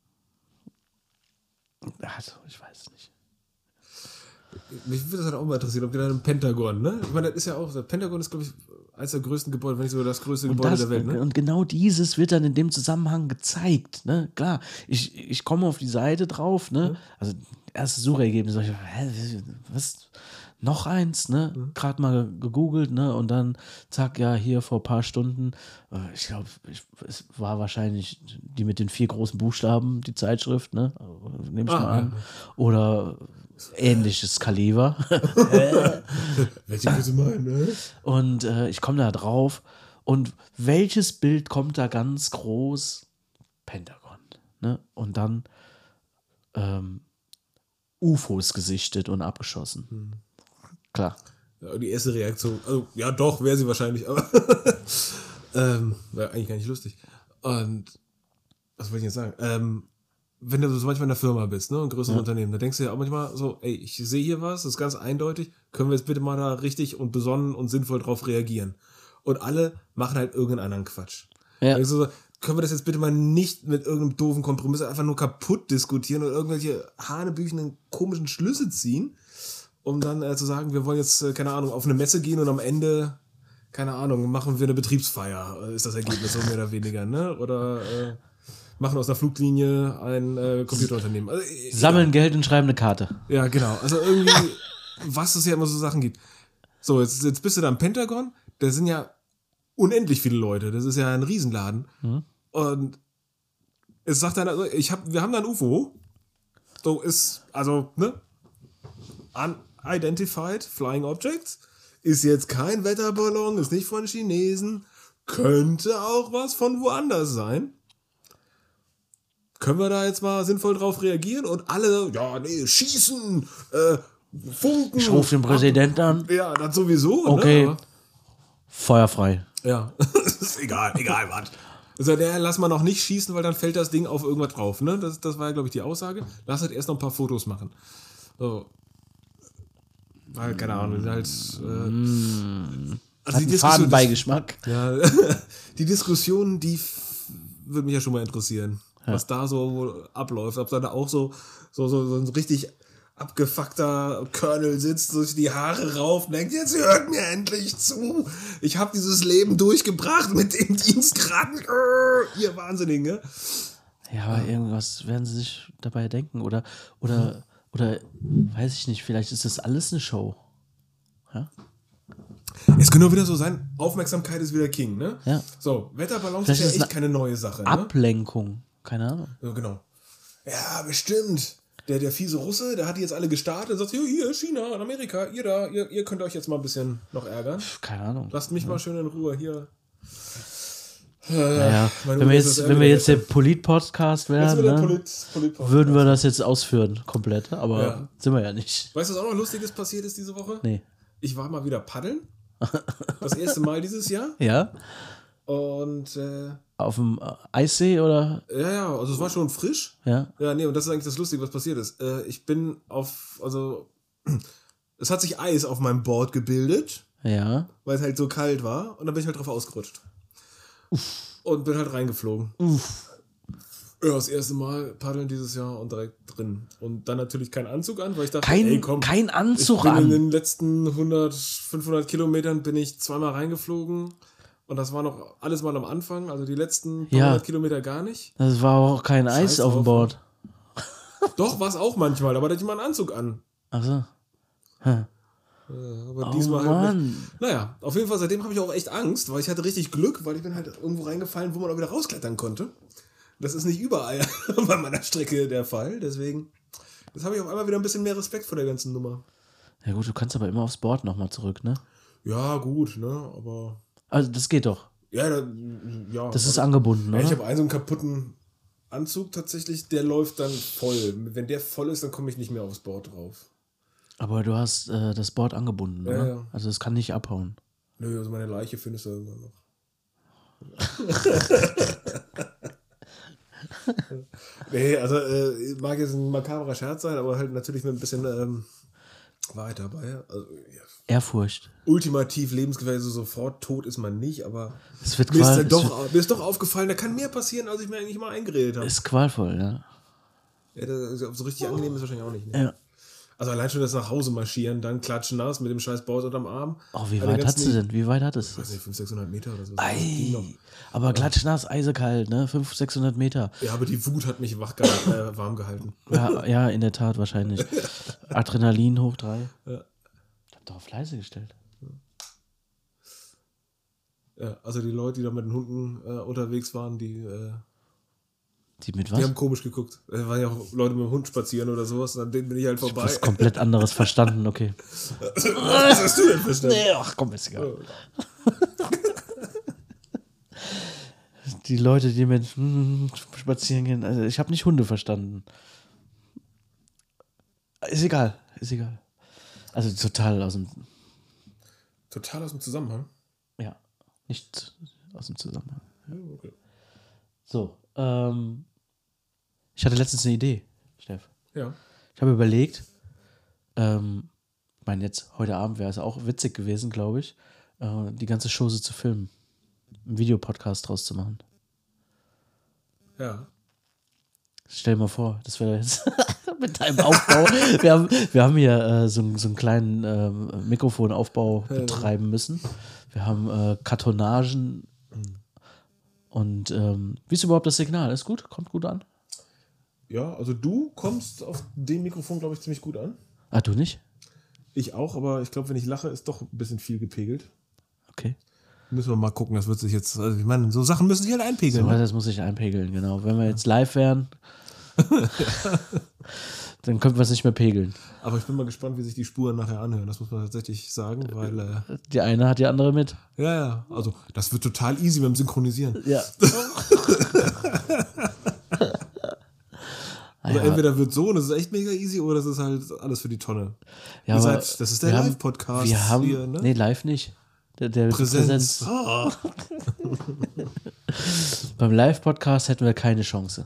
[SPEAKER 2] Also, ich weiß es nicht.
[SPEAKER 1] Mich würde das halt auch mal interessieren, ob die da im Pentagon, ne? Ich meine, das ist ja auch, das Pentagon ist, glaube ich, eines der größten Gebäude, wenn nicht sogar das größte Gebäude der Welt, ne?
[SPEAKER 2] Und genau dieses wird dann in dem Zusammenhang gezeigt, ne? Klar, ich komme auf die Seite drauf, ne? Also, erstes Suchergebnis, was? Noch eins, ne? Gerade mal gegoogelt, ne? Und dann, zack, ja, hier vor ein paar Stunden, ich glaube, es war wahrscheinlich die mit den 4 großen Buchstaben, die Zeitschrift, ne? Nehme ich mal an. Oder ähnliches Kaliber.
[SPEAKER 1] Welche Größe meinen, ne?
[SPEAKER 2] Und ich komme da drauf. Und welches Bild kommt da ganz groß? Pentagon, ne? Und dann UFOs gesichtet und abgeschossen. Klar.
[SPEAKER 1] Die erste Reaktion, also ja doch, wäre sie wahrscheinlich, aber wäre eigentlich gar nicht lustig. Und was wollte ich jetzt sagen? Wenn du so manchmal in der Firma bist, ne, ein größeres Unternehmen, da denkst du ja auch manchmal so, ey, ich sehe hier was, das ist ganz eindeutig, können wir jetzt bitte mal da richtig und besonnen und sinnvoll drauf reagieren? Und alle machen halt irgendeinen anderen Quatsch.
[SPEAKER 2] Ja.
[SPEAKER 1] Also so, können wir das jetzt bitte mal nicht mit irgendeinem doofen Kompromiss einfach nur kaputt diskutieren oder irgendwelche hanebüchenden komischen Schlüsse ziehen, um dann zu sagen, wir wollen jetzt, keine Ahnung, auf eine Messe gehen und am Ende, keine Ahnung, machen wir eine Betriebsfeier, ist das Ergebnis so mehr oder weniger, ne? Oder machen aus einer Fluglinie ein Computerunternehmen. Also,
[SPEAKER 2] Sammeln Geld und schreiben eine Karte.
[SPEAKER 1] Ja, genau. Also irgendwie, was es ja immer so Sachen gibt. So, jetzt bist du da im Pentagon, da sind ja unendlich viele Leute, das ist ja ein Riesenladen. Und es sagt dann, also wir haben da ein UFO, so ist, also, ne? Unidentified Flying Objects, ist jetzt kein Wetterballon, ist nicht von Chinesen, könnte auch was von woanders sein. Können wir da jetzt mal sinnvoll drauf reagieren? Und alle, ja, nee, schießen, Funken.
[SPEAKER 2] Ich rufe den Präsidenten an.
[SPEAKER 1] Ja, das sowieso.
[SPEAKER 2] Okay.
[SPEAKER 1] Ne?
[SPEAKER 2] Feuerfrei.
[SPEAKER 1] Ja, ist egal was. Also lass mal noch nicht schießen, weil dann fällt das Ding auf irgendwas drauf. Ne? Das war ja, glaube ich, die Aussage. Lass halt erst noch ein paar Fotos machen. So. Weil, keine Ahnung, halt. Also
[SPEAKER 2] Hat Fadenbeigeschmack.
[SPEAKER 1] Ja, die Diskussion, die würde mich ja schon mal interessieren. Ja. Was da so abläuft. Ob da auch so ein richtig abgefuckter Colonel sitzt, durch die Haare rauf und denkt, jetzt hört mir endlich zu. Ich habe dieses Leben durchgebracht mit dem Dienstgrad. Ihr Wahnsinnigen, ne?
[SPEAKER 2] Ja, aber irgendwas werden sie sich dabei denken. Oder weiß ich nicht, vielleicht ist das alles eine Show. Ja?
[SPEAKER 1] Es könnte auch wieder so sein, Aufmerksamkeit ist wieder King, ne?
[SPEAKER 2] Ja.
[SPEAKER 1] So, Wetterballons
[SPEAKER 2] vielleicht
[SPEAKER 1] ist ja echt keine neue Sache, ne?
[SPEAKER 2] Ablenkung, keine Ahnung.
[SPEAKER 1] Ja, genau. Ja, bestimmt. Der fiese Russe, der hat die jetzt alle gestartet und sagt, hier, China, Amerika, ihr könnt euch jetzt mal ein bisschen noch ärgern.
[SPEAKER 2] Keine Ahnung.
[SPEAKER 1] Lasst mich mal schön in Ruhe hier.
[SPEAKER 2] Naja, wenn wir jetzt der Polit-Podcast wären, ne, würden wir das jetzt ausführen, komplett, aber sind wir ja nicht.
[SPEAKER 1] Weißt du, was auch noch Lustiges passiert ist diese Woche?
[SPEAKER 2] Nee.
[SPEAKER 1] Ich war mal wieder paddeln. Das erste Mal dieses Jahr.
[SPEAKER 2] Ja.
[SPEAKER 1] Und
[SPEAKER 2] auf dem Eissee oder?
[SPEAKER 1] Ja, also es war schon frisch.
[SPEAKER 2] Ja.
[SPEAKER 1] Ja, nee, und das ist eigentlich das Lustige, was passiert ist. Ich bin es hat sich Eis auf meinem Board gebildet.
[SPEAKER 2] Ja.
[SPEAKER 1] Weil es halt so kalt war. Und dann bin ich halt drauf ausgerutscht. Und bin halt reingeflogen. Ja, das erste Mal paddeln dieses Jahr und direkt drin. Und dann natürlich keinen Anzug an, weil ich dachte,
[SPEAKER 2] kein Anzug
[SPEAKER 1] ich bin
[SPEAKER 2] an.
[SPEAKER 1] In den letzten 500 Kilometern bin ich zweimal reingeflogen. Und das war noch alles mal am Anfang. Also die letzten 100 Kilometer gar nicht.
[SPEAKER 2] Das war auch kein Eis auf dem Board.
[SPEAKER 1] Doch, war es auch manchmal. Aber da hatte ich mal einen Anzug an.
[SPEAKER 2] Ach so. Hm.
[SPEAKER 1] Aber diesmal halt nicht. Naja, auf jeden Fall, seitdem habe ich auch echt Angst, weil ich hatte richtig Glück, weil ich bin halt irgendwo reingefallen, wo man auch wieder rausklettern konnte. Das ist nicht überall bei meiner Strecke der Fall, deswegen jetzt habe ich auf einmal wieder ein bisschen mehr Respekt vor der ganzen Nummer.
[SPEAKER 2] Ja gut, du kannst aber immer aufs Board nochmal zurück, ne?
[SPEAKER 1] Ja, gut, ne, aber...
[SPEAKER 2] Also das geht doch.
[SPEAKER 1] Ja.
[SPEAKER 2] Das ist angebunden, oder?
[SPEAKER 1] Ja, ich habe einen so einen kaputten Anzug tatsächlich, der läuft dann voll. Wenn der voll ist, dann komme ich nicht mehr aufs Board drauf.
[SPEAKER 2] Aber du hast das Board angebunden, oder?
[SPEAKER 1] Ja.
[SPEAKER 2] Also es kann nicht abhauen.
[SPEAKER 1] Nö, also meine Leiche findest du irgendwann noch. Nee, also mag jetzt ein makaberer Scherz sein, aber halt natürlich mit ein bisschen Wahrheit dabei. Also, ja.
[SPEAKER 2] Ehrfurcht.
[SPEAKER 1] Ultimativ lebensgefährlich, also sofort tot ist man nicht, aber
[SPEAKER 2] es wird
[SPEAKER 1] mir ist doch aufgefallen, da kann mehr passieren, als ich mir eigentlich mal eingeredet habe.
[SPEAKER 2] Ist qualvoll, ja.
[SPEAKER 1] Ja, so richtig angenehm ist wahrscheinlich auch nicht. Ne?
[SPEAKER 2] Ja.
[SPEAKER 1] Also allein schon das nach Hause marschieren, dann klatschen nass mit dem scheiß Board unterm Arm.
[SPEAKER 2] Oh, wie weit hat sie denn? Wie weit hat es?
[SPEAKER 1] Ich weiß nicht, 500-600 Meter oder so.
[SPEAKER 2] Aber klatschnass, eisekalt, ne? 500-600 Meter.
[SPEAKER 1] Ja, aber die Wut hat mich warm gehalten.
[SPEAKER 2] Ja, in der Tat wahrscheinlich. Adrenalin hoch 3.
[SPEAKER 1] Ja.
[SPEAKER 2] Ich hab doch auf leise gestellt.
[SPEAKER 1] Ja, also die Leute, die da mit den Hunden unterwegs waren, die
[SPEAKER 2] mit was?
[SPEAKER 1] Die haben komisch geguckt. Da waren ja auch Leute mit dem Hund spazieren oder sowas, und an denen bin ich halt vorbei.
[SPEAKER 2] Ich hab was komplett anderes verstanden, okay.
[SPEAKER 1] Was hast du denn verstanden?
[SPEAKER 2] Nee, ach komm, ist egal. Die Leute, die mit spazieren gehen, also ich habe nicht Hunde verstanden. Ist egal. Also total aus dem...
[SPEAKER 1] Total aus dem Zusammenhang?
[SPEAKER 2] Ja, nicht aus dem Zusammenhang.
[SPEAKER 1] Ja, okay.
[SPEAKER 2] So, ich hatte letztens eine Idee, Steff.
[SPEAKER 1] Ja.
[SPEAKER 2] Ich habe überlegt, ich meine, jetzt heute Abend wäre es auch witzig gewesen, glaube ich, die ganze Chose zu filmen. Einen Videopodcast draus zu machen.
[SPEAKER 1] Ja.
[SPEAKER 2] Stell dir mal vor, das wäre jetzt mit deinem Aufbau. Wir haben hier so einen kleinen Mikrofonaufbau betreiben müssen. Wir haben Kartonagen. Und wie ist überhaupt das Signal? Ist gut? Kommt gut an?
[SPEAKER 1] Ja, also du kommst auf dem Mikrofon, glaube ich, ziemlich gut an.
[SPEAKER 2] Ah, du nicht?
[SPEAKER 1] Ich auch, aber ich glaube, wenn ich lache, ist doch ein bisschen viel gepegelt.
[SPEAKER 2] Okay.
[SPEAKER 1] Müssen wir mal gucken, das wird sich jetzt, also ich meine, so Sachen müssen sich halt einpegeln.
[SPEAKER 2] So,
[SPEAKER 1] Ne?
[SPEAKER 2] das muss ich einpegeln, genau. Wenn wir jetzt live wären, dann könnten wir es nicht mehr pegeln.
[SPEAKER 1] Aber ich bin mal gespannt, wie sich die Spuren nachher anhören. Das muss man tatsächlich sagen, weil.
[SPEAKER 2] Die eine hat die andere mit.
[SPEAKER 1] Ja. Also, das wird total easy beim Synchronisieren.
[SPEAKER 2] Ja.
[SPEAKER 1] Oder entweder wird so und das ist echt mega easy, oder das ist halt alles für die Tonne.
[SPEAKER 2] Ja, aber
[SPEAKER 1] das ist der Live-Podcast.
[SPEAKER 2] Wir haben,
[SPEAKER 1] hier, ne?
[SPEAKER 2] Nee, live nicht. Der
[SPEAKER 1] Präsenz. Oh.
[SPEAKER 2] Beim Live-Podcast hätten wir keine Chance.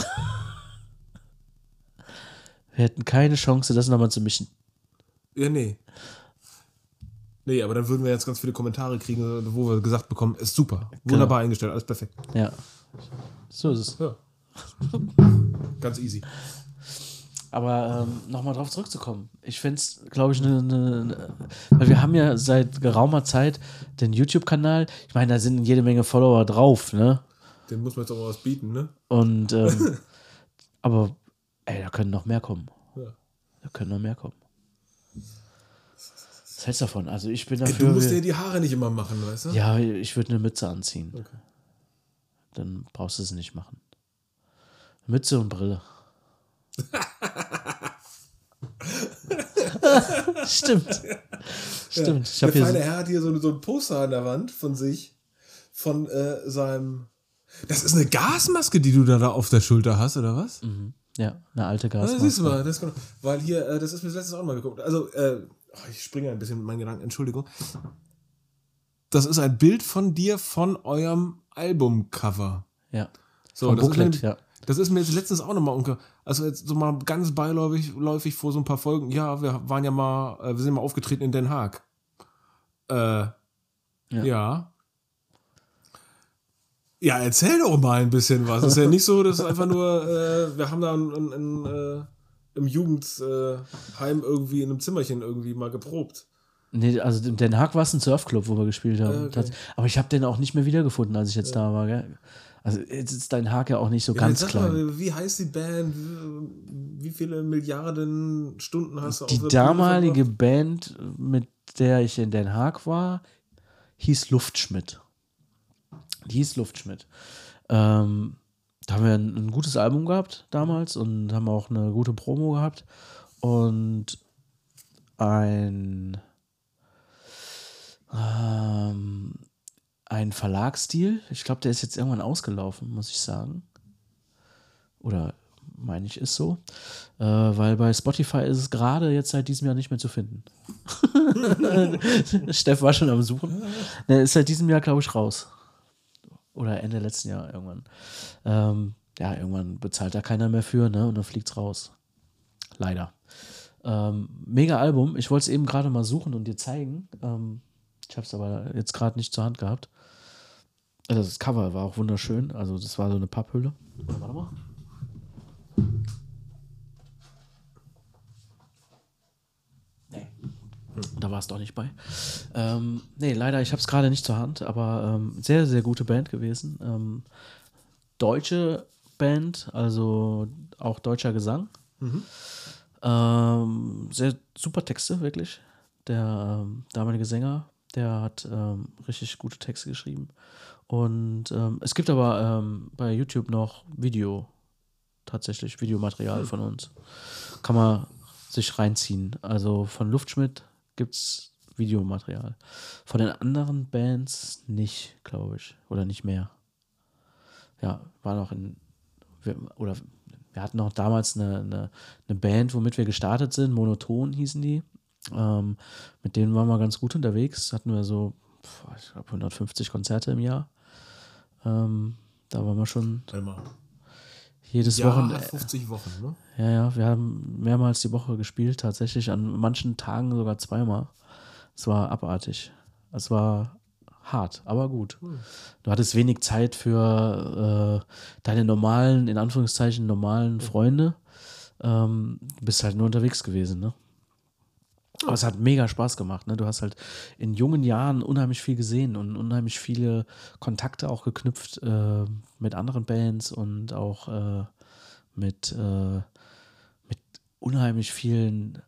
[SPEAKER 2] Wir hätten keine Chance, das nochmal zu mischen.
[SPEAKER 1] Ja, nee. Nee, aber dann würden wir jetzt ganz viele Kommentare kriegen, wo wir gesagt bekommen, ist super. Wunderbar eingestellt, alles perfekt.
[SPEAKER 2] Ja. So ist es.
[SPEAKER 1] Ja. Ganz easy.
[SPEAKER 2] Aber nochmal drauf zurückzukommen. Ich fände es, glaube ich, weil wir haben ja seit geraumer Zeit den YouTube-Kanal. Ich meine, da sind jede Menge Follower drauf, ne?
[SPEAKER 1] Den muss man jetzt auch mal was bieten, ne?
[SPEAKER 2] Und, aber, ey, da können noch mehr kommen.
[SPEAKER 1] Ja.
[SPEAKER 2] Da können noch mehr kommen. Was hältst du davon? Also ich bin dafür...
[SPEAKER 1] Du musst dir die Haare nicht immer machen, weißt du?
[SPEAKER 2] Ja, ich würde eine Mütze anziehen.
[SPEAKER 1] Okay.
[SPEAKER 2] Dann brauchst du es nicht machen. Mütze und Brille. Stimmt. Stimmt. Ich
[SPEAKER 1] Der feine Herr hat hier so ein Poster an der Wand von sich, von seinem... Das ist eine Gasmaske, die du da auf der Schulter hast, oder was?
[SPEAKER 2] Mhm. Ja, eine alte Gasmaske.
[SPEAKER 1] Siehst du mal, weil hier, das ist mir letztens auch mal geguckt. Also, ich springe ein bisschen mit meinen Gedanken, Entschuldigung. Das ist ein Bild von dir von eurem Albumcover.
[SPEAKER 2] Ja.
[SPEAKER 1] So,
[SPEAKER 2] vom Booklet, ja.
[SPEAKER 1] Das ist mir jetzt letztens auch nochmal also jetzt so mal ganz beiläufig vor so ein paar Folgen. Ja, wir sind mal aufgetreten in Den Haag. Ja. Ja, erzähl doch mal ein bisschen was. Es ist ja nicht so, dass einfach nur, wir haben da im Jugendheim irgendwie in einem Zimmerchen irgendwie mal geprobt.
[SPEAKER 2] Nee, also in Den Haag war es ein Surfclub, wo wir gespielt haben.
[SPEAKER 1] Okay.
[SPEAKER 2] Aber ich habe den auch nicht mehr wiedergefunden, als ich jetzt da war, gell? Also jetzt ist Den Haag ja auch nicht so ganz klein.
[SPEAKER 1] Mal, wie heißt die Band? Wie viele Milliarden Stunden hast du auf
[SPEAKER 2] Die damalige Band, mit der ich in Den Haag war, hieß Luftschmidt. Da haben wir ein gutes Album gehabt damals und haben auch eine gute Promo gehabt und ein Verlagsstil. Ich glaube, der ist jetzt irgendwann ausgelaufen, muss ich sagen. Oder meine ich, ist so. Weil bei Spotify ist es gerade jetzt seit diesem Jahr nicht mehr zu finden. Steff war schon am Suchen. Der ist seit diesem Jahr, glaube ich, raus. Oder Ende letzten Jahr irgendwann. Irgendwann bezahlt da keiner mehr für, ne? Und dann fliegt's raus. Leider. Mega Album. Ich wollte es eben gerade mal suchen und dir zeigen. Ich habe es aber jetzt gerade nicht zur Hand gehabt. Also das Cover war auch wunderschön. Also das war so eine Papphülle. Warte mal. Nee. Da war es doch nicht bei. Nee, leider, ich habe es gerade nicht zur Hand, aber sehr, sehr gute Band gewesen. Deutsche Band, also auch deutscher Gesang.
[SPEAKER 1] Mhm.
[SPEAKER 2] Sehr super Texte, wirklich. Der damalige Sänger, der hat richtig gute Texte geschrieben. Und es gibt aber bei YouTube noch Videomaterial von uns. Kann man sich reinziehen. Also von Luftschmidt gibt es Videomaterial. Von den anderen Bands nicht, glaube ich. Oder nicht mehr. Ja, war noch wir hatten noch damals eine Band, womit wir gestartet sind. Monoton hießen die. Mit denen waren wir ganz gut unterwegs. Hatten wir so, ich glaube, 150 Konzerte im Jahr. Da waren wir schon jedes Wochenende.
[SPEAKER 1] 50 Wochen, ne?
[SPEAKER 2] Ja, wir haben mehrmals die Woche gespielt, tatsächlich. An manchen Tagen sogar zweimal. Es war abartig. Es war hart, aber gut. Du hattest wenig Zeit für deine normalen, in Anführungszeichen, normalen Freunde. Du bist halt nur unterwegs gewesen, ne? Aber es hat mega Spaß gemacht, ne? Du hast halt in jungen Jahren unheimlich viel gesehen und unheimlich viele Kontakte auch geknüpft mit anderen Bands und auch mit unheimlich vielen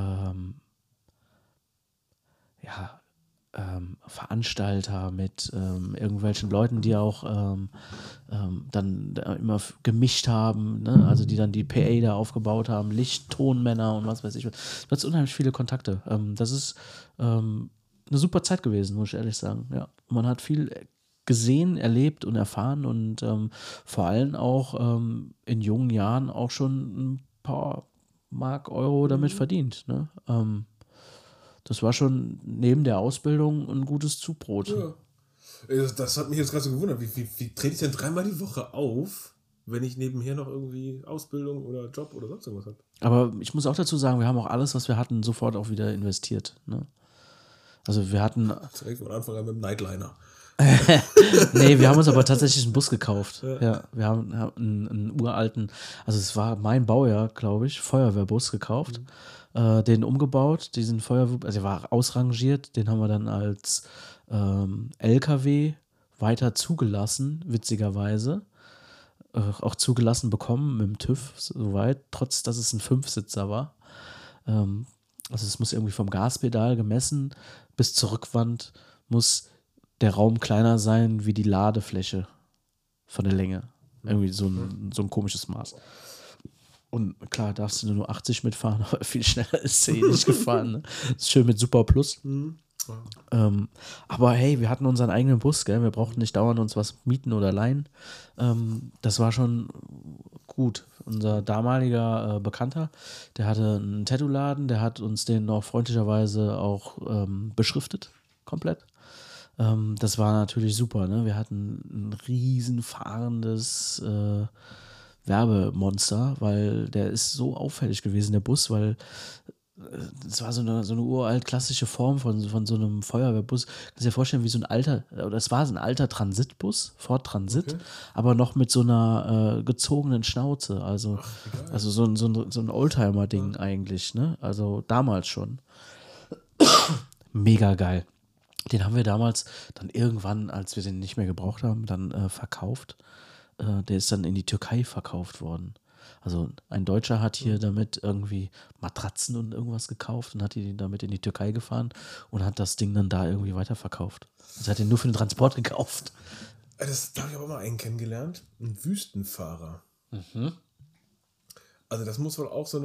[SPEAKER 2] Veranstalter, mit irgendwelchen Leuten, die auch dann immer gemischt haben, ne? Also die dann die PA da aufgebaut haben, Licht, Tonmänner und was weiß ich. Du hast unheimlich viele Kontakte. Das ist eine super Zeit gewesen, muss ich ehrlich sagen. Ja, man hat viel gesehen, erlebt und erfahren und vor allem auch in jungen Jahren auch schon ein paar Mark, Euro damit verdient, ne? Das war schon neben der Ausbildung ein gutes Zubrot.
[SPEAKER 1] Ja. Das hat mich jetzt gerade so gewundert. Wie trete ich denn 3-mal die Woche auf, wenn ich nebenher noch irgendwie Ausbildung oder Job oder sonst irgendwas habe?
[SPEAKER 2] Aber ich muss auch dazu sagen, wir haben auch alles, was wir hatten, sofort auch wieder investiert. Ne? Also wir hatten...
[SPEAKER 1] Direkt von Anfang an mit dem Nightliner.
[SPEAKER 2] Nee, wir haben uns aber tatsächlich einen Bus gekauft. Ja, wir haben einen uralten, also es war mein Baujahr, glaube ich, Feuerwehrbus gekauft. Den umgebaut, diesen Feuerwehr, also der war ausrangiert, den haben wir dann als LKW weiter zugelassen, witzigerweise. Auch zugelassen bekommen mit dem TÜV, soweit, trotz dass es ein 5-Sitzer war. Also es muss irgendwie vom Gaspedal gemessen bis zur Rückwand muss der Raum kleiner sein wie die Ladefläche von der Länge. Irgendwie so ein komisches Maß. Und klar, darfst du nur 80 mitfahren, aber viel schneller ist sie nicht gefahren. Ne? Ist schön mit Super Plus. Aber hey, wir hatten unseren eigenen Bus, gell? Wir brauchten nicht dauernd uns was mieten oder leihen. Das war schon gut. Unser damaliger Bekannter, der hatte einen Tattoo-Laden, der hat uns den auch freundlicherweise auch beschriftet, komplett. Das war natürlich super, ne? Wir hatten ein riesen fahrendes Werbemonster, weil der ist so auffällig gewesen, der Bus, weil das war so eine uralt klassische Form von so einem Feuerwehrbus. Kannst dir vorstellen, wie so ein alter, oder es war so ein alter Transitbus, Ford Transit, aber noch mit so einer gezogenen Schnauze, also so ein Oldtimer-Ding eigentlich, ne? Also damals schon. Mega geil. Den haben wir damals dann irgendwann, als wir den nicht mehr gebraucht haben, dann verkauft. Der ist dann in die Türkei verkauft worden. Also ein Deutscher hat hier damit irgendwie Matratzen und irgendwas gekauft und hat die damit in die Türkei gefahren und hat das Ding dann da irgendwie weiterverkauft. Also hat den nur für den Transport gekauft.
[SPEAKER 1] Da habe ich aber mal einen kennengelernt. Ein Wüstenfahrer. Also das muss wohl auch so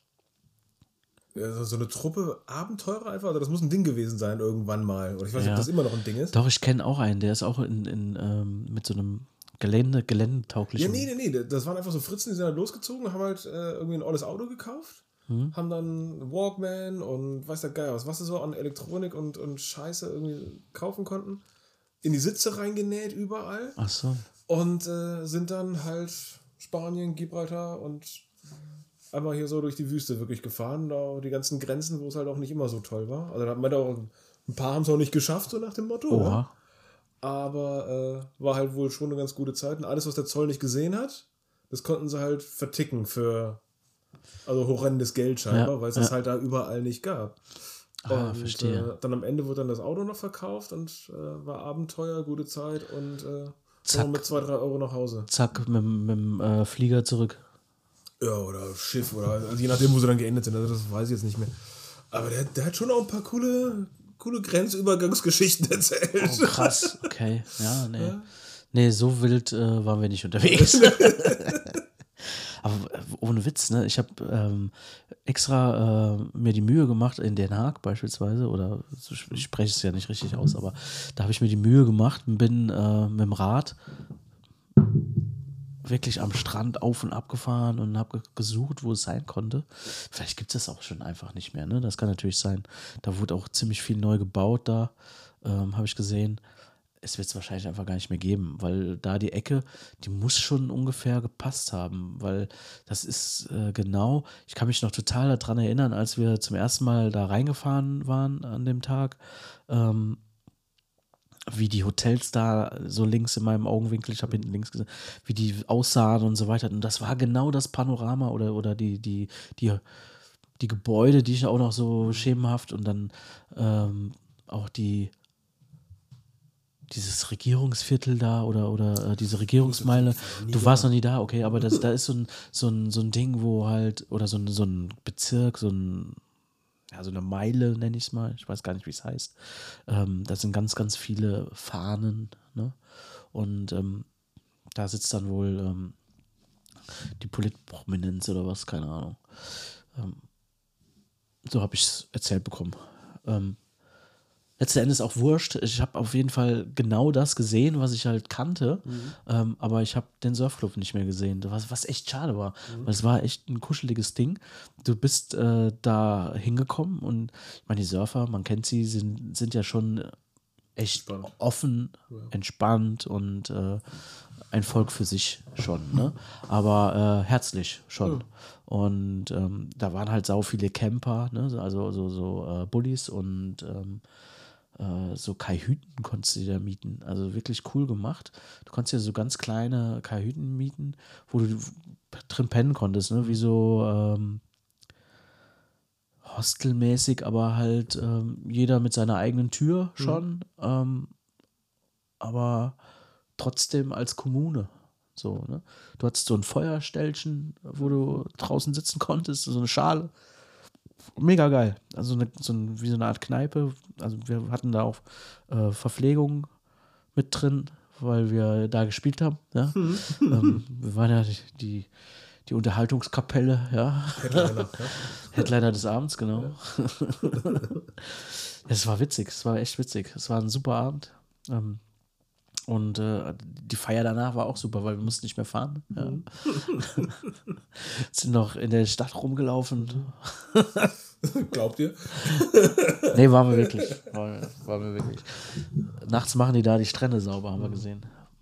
[SPEAKER 1] eine Truppe Abenteurer einfach, also das muss ein Ding gewesen sein irgendwann mal. Oder ich weiß nicht, ob das immer noch ein Ding ist.
[SPEAKER 2] Doch, ich kenne auch einen, der ist auch mit so einem geländetauglichen.
[SPEAKER 1] Ja, nee, das waren einfach so Fritzen, die sind halt losgezogen, haben halt irgendwie ein olles Auto gekauft, haben dann Walkman und weiß der Geier was sie so an Elektronik und Scheiße irgendwie kaufen konnten, in die Sitze reingenäht überall.
[SPEAKER 2] Ach so.
[SPEAKER 1] Und sind dann halt Spanien, Gibraltar und einmal hier so durch die Wüste wirklich gefahren, da die ganzen Grenzen, wo es halt auch nicht immer so toll war. Also da hat man auch ein paar haben es auch nicht geschafft, so nach dem Motto.
[SPEAKER 2] Oha.
[SPEAKER 1] Ja. Aber war halt wohl schon eine ganz gute Zeit. Und alles, was der Zoll nicht gesehen hat, das konnten sie halt verticken für horrendes Geld scheinbar, weil es das halt da überall nicht gab. Und
[SPEAKER 2] verstehe.
[SPEAKER 1] Dann am Ende wurde dann das Auto noch verkauft und war Abenteuer, gute Zeit und mit 2-3 Euro nach Hause.
[SPEAKER 2] Zack, mit dem Flieger zurück.
[SPEAKER 1] Ja, oder Schiff, oder also je nachdem, wo sie dann geendet sind, also das weiß ich jetzt nicht mehr. Aber der hat schon auch ein paar coole Grenzübergangsgeschichten erzählt.
[SPEAKER 2] Oh, krass, okay. Ja, nee. Ja? Nee, so wild waren wir nicht unterwegs. Aber ohne Witz, ne? Ich habe extra mir die Mühe gemacht, in Den Haag beispielsweise, oder ich spreche es ja nicht richtig aus, aber da habe ich mir die Mühe gemacht und bin mit dem Rad wirklich am Strand auf und ab gefahren und habe gesucht, wo es sein konnte. Vielleicht gibt es das auch schon einfach nicht mehr, ne? Das kann natürlich sein. Da wurde auch ziemlich viel neu gebaut da, habe ich gesehen. Es wird es wahrscheinlich einfach gar nicht mehr geben, weil da die Ecke, die muss schon ungefähr gepasst haben, weil das ist genau, ich kann mich noch total daran erinnern, als wir zum ersten Mal da reingefahren waren an dem Tag, wie die Hotels da so links in meinem Augenwinkel, ich habe hinten links gesehen, wie die aussahen und so weiter. Und das war genau das Panorama oder die Gebäude, die ich auch noch so schemenhaft und dann auch dieses Regierungsviertel da oder diese Regierungsmeile. Du warst noch nie da, okay, aber da ist so ein Ding, wo halt, oder so ein Bezirk, so eine Meile, nenne ich es mal. Ich weiß gar nicht, wie es heißt. Da sind ganz, ganz viele Fahnen, ne? Und da sitzt dann wohl die Politprominenz oder was, keine Ahnung. So habe ich es erzählt bekommen. Letzten Endes auch wurscht. Ich habe auf jeden Fall genau das gesehen, was ich halt kannte. Aber ich habe den Surfclub nicht mehr gesehen, was echt schade war. Weil es war echt ein kuscheliges Ding. Du bist da hingekommen und ich meine, die Surfer, man kennt sie, sind ja schon echt offen, entspannt und ein Volk für sich schon, ne? Aber herzlich schon. Und da waren halt sau viele Camper, ne? Also so Bullis und so Kajüten konntest du dir mieten. Also wirklich cool gemacht. Du konntest ja so ganz kleine Kajüten mieten, wo du drin pennen konntest, ne? Wie so hostelmäßig, aber halt jeder mit seiner eigenen Tür schon. Aber trotzdem als Kommune. So, ne? Du hattest so ein Feuerstellchen, wo du draußen sitzen konntest, so eine Schale. Mega geil. Also wie so eine Art Kneipe. Also wir hatten da auch Verpflegung mit drin, weil wir da gespielt haben. Ja? Wir waren ja die Unterhaltungskapelle, ja. Headliner des Abends, genau. Es war witzig, es war echt witzig. Es war ein super Abend. Und die Feier danach war auch super, weil wir mussten nicht mehr fahren. Ja. Sind noch in der Stadt rumgelaufen.
[SPEAKER 1] Glaubt ihr?
[SPEAKER 2] Nee, waren wir wirklich. Waren wir wirklich. Nachts machen die da die Strände sauber, haben wir gesehen.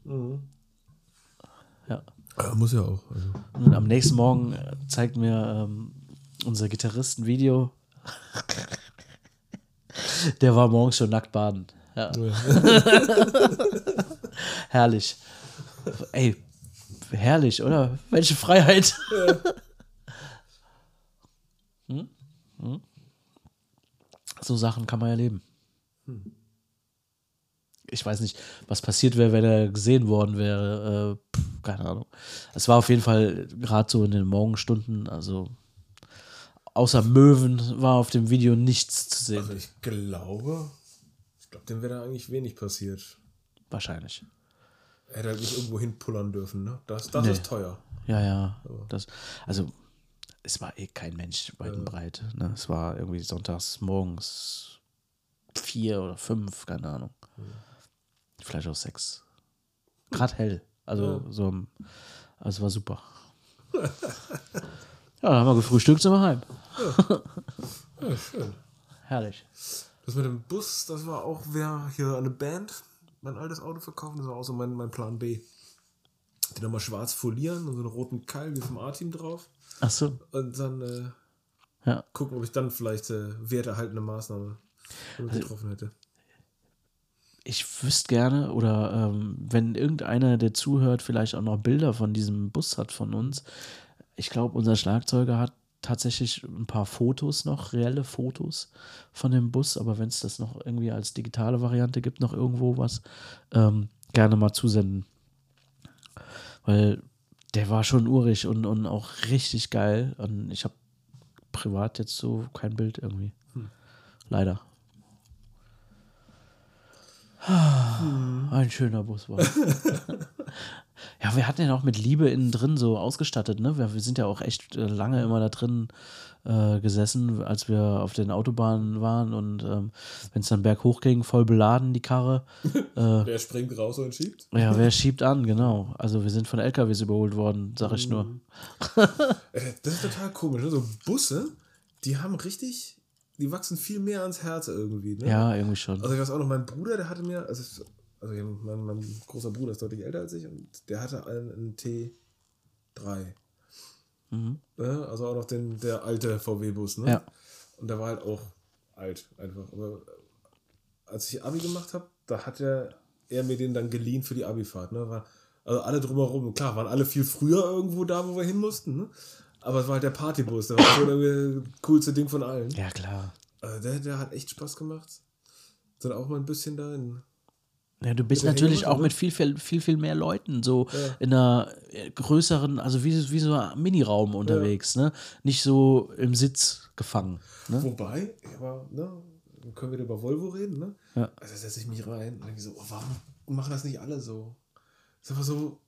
[SPEAKER 2] Ja.
[SPEAKER 1] Muss ja auch. Also.
[SPEAKER 2] Und am nächsten Morgen zeigt mir unser Gitarrist ein Video. Der war morgens schon nackt baden. Ja. Herrlich. Ey, herrlich, oder? Welche Freiheit. So Sachen kann man ja leben. Ich weiß nicht, was passiert wäre, wenn er gesehen worden wäre. Keine Ahnung. Es war auf jeden Fall gerade so in den Morgenstunden, also außer Möwen war auf dem Video nichts zu sehen.
[SPEAKER 1] Also ich glaube, dem wäre da eigentlich wenig passiert.
[SPEAKER 2] Wahrscheinlich.
[SPEAKER 1] Er hätte halt nicht irgendwo hinpullern dürfen, ne? Das
[SPEAKER 2] Nee.
[SPEAKER 1] ist teuer.
[SPEAKER 2] Ja. Also, es war eh kein Mensch weit und breit. Ne? Es war irgendwie sonntags morgens 4 oder 5, keine Ahnung. Vielleicht auch 6. Gerade hell. Also, also war super. Ja, dann haben wir gefrühstückt, sind wir heim.
[SPEAKER 1] Ja, schön.
[SPEAKER 2] Herrlich.
[SPEAKER 1] Das mit dem Bus, das war auch hier eine Band, mein altes Auto verkaufen, das war auch so mein Plan B. Die nochmal schwarz folieren und so einen roten Keil wie vom A-Team drauf.
[SPEAKER 2] Ach so.
[SPEAKER 1] Und dann
[SPEAKER 2] Ja.
[SPEAKER 1] gucken, ob ich dann vielleicht werterhaltende Maßnahme getroffen hätte.
[SPEAKER 2] Ich wüsste gerne, oder wenn irgendeiner, der zuhört, vielleicht auch noch Bilder von diesem Bus hat von uns. Ich glaube, unser Schlagzeuger hat tatsächlich ein paar Fotos noch, reelle Fotos von dem Bus, aber wenn es das noch irgendwie als digitale Variante gibt, noch irgendwo was, gerne mal zusenden. Weil der war schon urig und auch richtig geil. Und ich habe privat jetzt so kein Bild irgendwie. Leider. Ein schöner Bus war. Ja, wir hatten ja auch mit Liebe innen drin so ausgestattet, ne? Wir sind ja auch echt lange immer da drin gesessen, als wir auf den Autobahnen waren und wenn es dann berghoch ging, voll beladen, die Karre.
[SPEAKER 1] Wer springt raus und schiebt?
[SPEAKER 2] Ja, wer schiebt an, genau. Also wir sind von LKWs überholt worden, sag ich nur.
[SPEAKER 1] Das ist total komisch, ne? So Busse, die die wachsen viel mehr ans Herz irgendwie, ne?
[SPEAKER 2] Ja, irgendwie schon.
[SPEAKER 1] Also ich weiß auch noch, mein Bruder, der hatte mir, also mein großer Bruder ist deutlich älter als ich und der hatte einen T3. Ne? Also auch noch der alte VW-Bus, ne?
[SPEAKER 2] Ja.
[SPEAKER 1] Und der war halt auch alt einfach. Aber als ich Abi gemacht habe, da hat er mir den dann geliehen für die Abifahrt, ne? Also alle drumherum, klar, waren alle viel früher irgendwo da, wo wir hin mussten, ne? Aber es war halt der Partybus, der war schon irgendwie das coolste Ding von allen.
[SPEAKER 2] Ja, klar.
[SPEAKER 1] Also der hat echt Spaß gemacht. Dann auch mal ein bisschen da in.
[SPEAKER 2] Ja, du bist natürlich auch mit viel mehr Leuten so in einer größeren, also wie so ein Miniraum unterwegs, ne? Nicht so im Sitz gefangen. Ne?
[SPEAKER 1] Wobei, aber, ne, können wir über Volvo reden, ne?
[SPEAKER 2] Ja.
[SPEAKER 1] Also setze ich mich rein und denke so, warum machen das nicht alle so? Das ist einfach so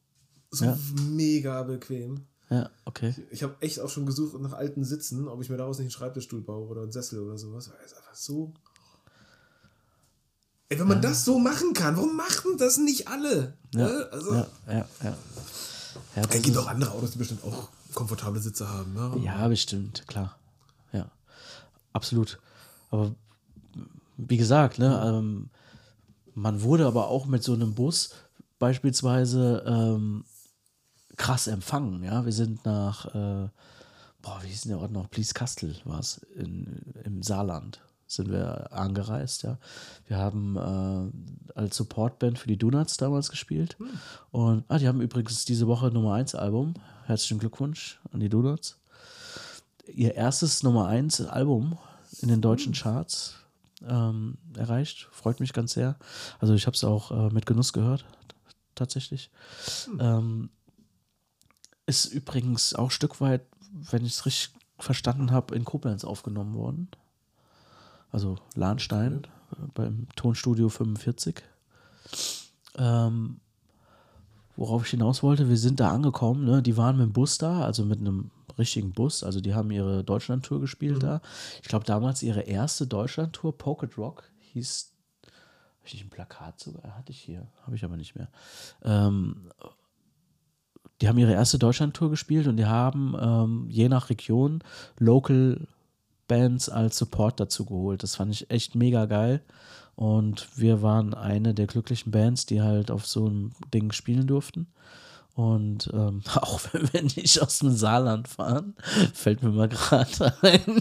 [SPEAKER 1] mega bequem.
[SPEAKER 2] Ja, okay.
[SPEAKER 1] Ich habe echt auch schon gesucht nach alten Sitzen, ob ich mir daraus nicht einen Schreibtischstuhl baue oder einen Sessel oder sowas. Das ist einfach so. Ey, wenn man das so machen kann, warum machen das nicht alle?
[SPEAKER 2] Ja,
[SPEAKER 1] Also,
[SPEAKER 2] ja.
[SPEAKER 1] Es gibt auch andere Autos, die bestimmt auch komfortable Sitze haben. Ne?
[SPEAKER 2] Ja, bestimmt, klar. Ja, absolut. Aber wie gesagt, ne, man wurde aber auch mit so einem Bus beispielsweise krass empfangen. Ja, wir sind nach, wie hieß denn der Ort noch? Blieskastel war es im Saarland. Sind wir angereist, ja. Wir haben als Supportband für die Donuts damals gespielt. Und die haben übrigens diese Woche Nummer 1 Album. Herzlichen Glückwunsch an die Donuts. Ihr erstes Nummer 1 Album in den deutschen Charts erreicht. Freut mich ganz sehr. Also ich habe es auch mit Genuss gehört, tatsächlich. Ist übrigens auch ein Stück weit, wenn ich es richtig verstanden habe, in Koblenz aufgenommen worden. Also Lahnstein beim Tonstudio 45. Worauf ich hinaus wollte, wir sind da angekommen, ne? Die waren mit dem Bus da, also mit einem richtigen Bus, also die haben ihre Deutschlandtour gespielt da. Ich glaube damals ihre erste Deutschlandtour, Pocket Rock, hieß, habe ich nicht ein Plakat sogar, hatte ich hier, habe ich aber nicht mehr. Die haben ihre erste Deutschlandtour gespielt und die haben je nach Region Local Bands als Support dazu geholt. Das fand ich echt mega geil. Und wir waren eine der glücklichen Bands, die halt auf so einem Ding spielen durften. Und auch wenn wir nicht aus dem Saarland fahren, fällt mir mal gerade ein.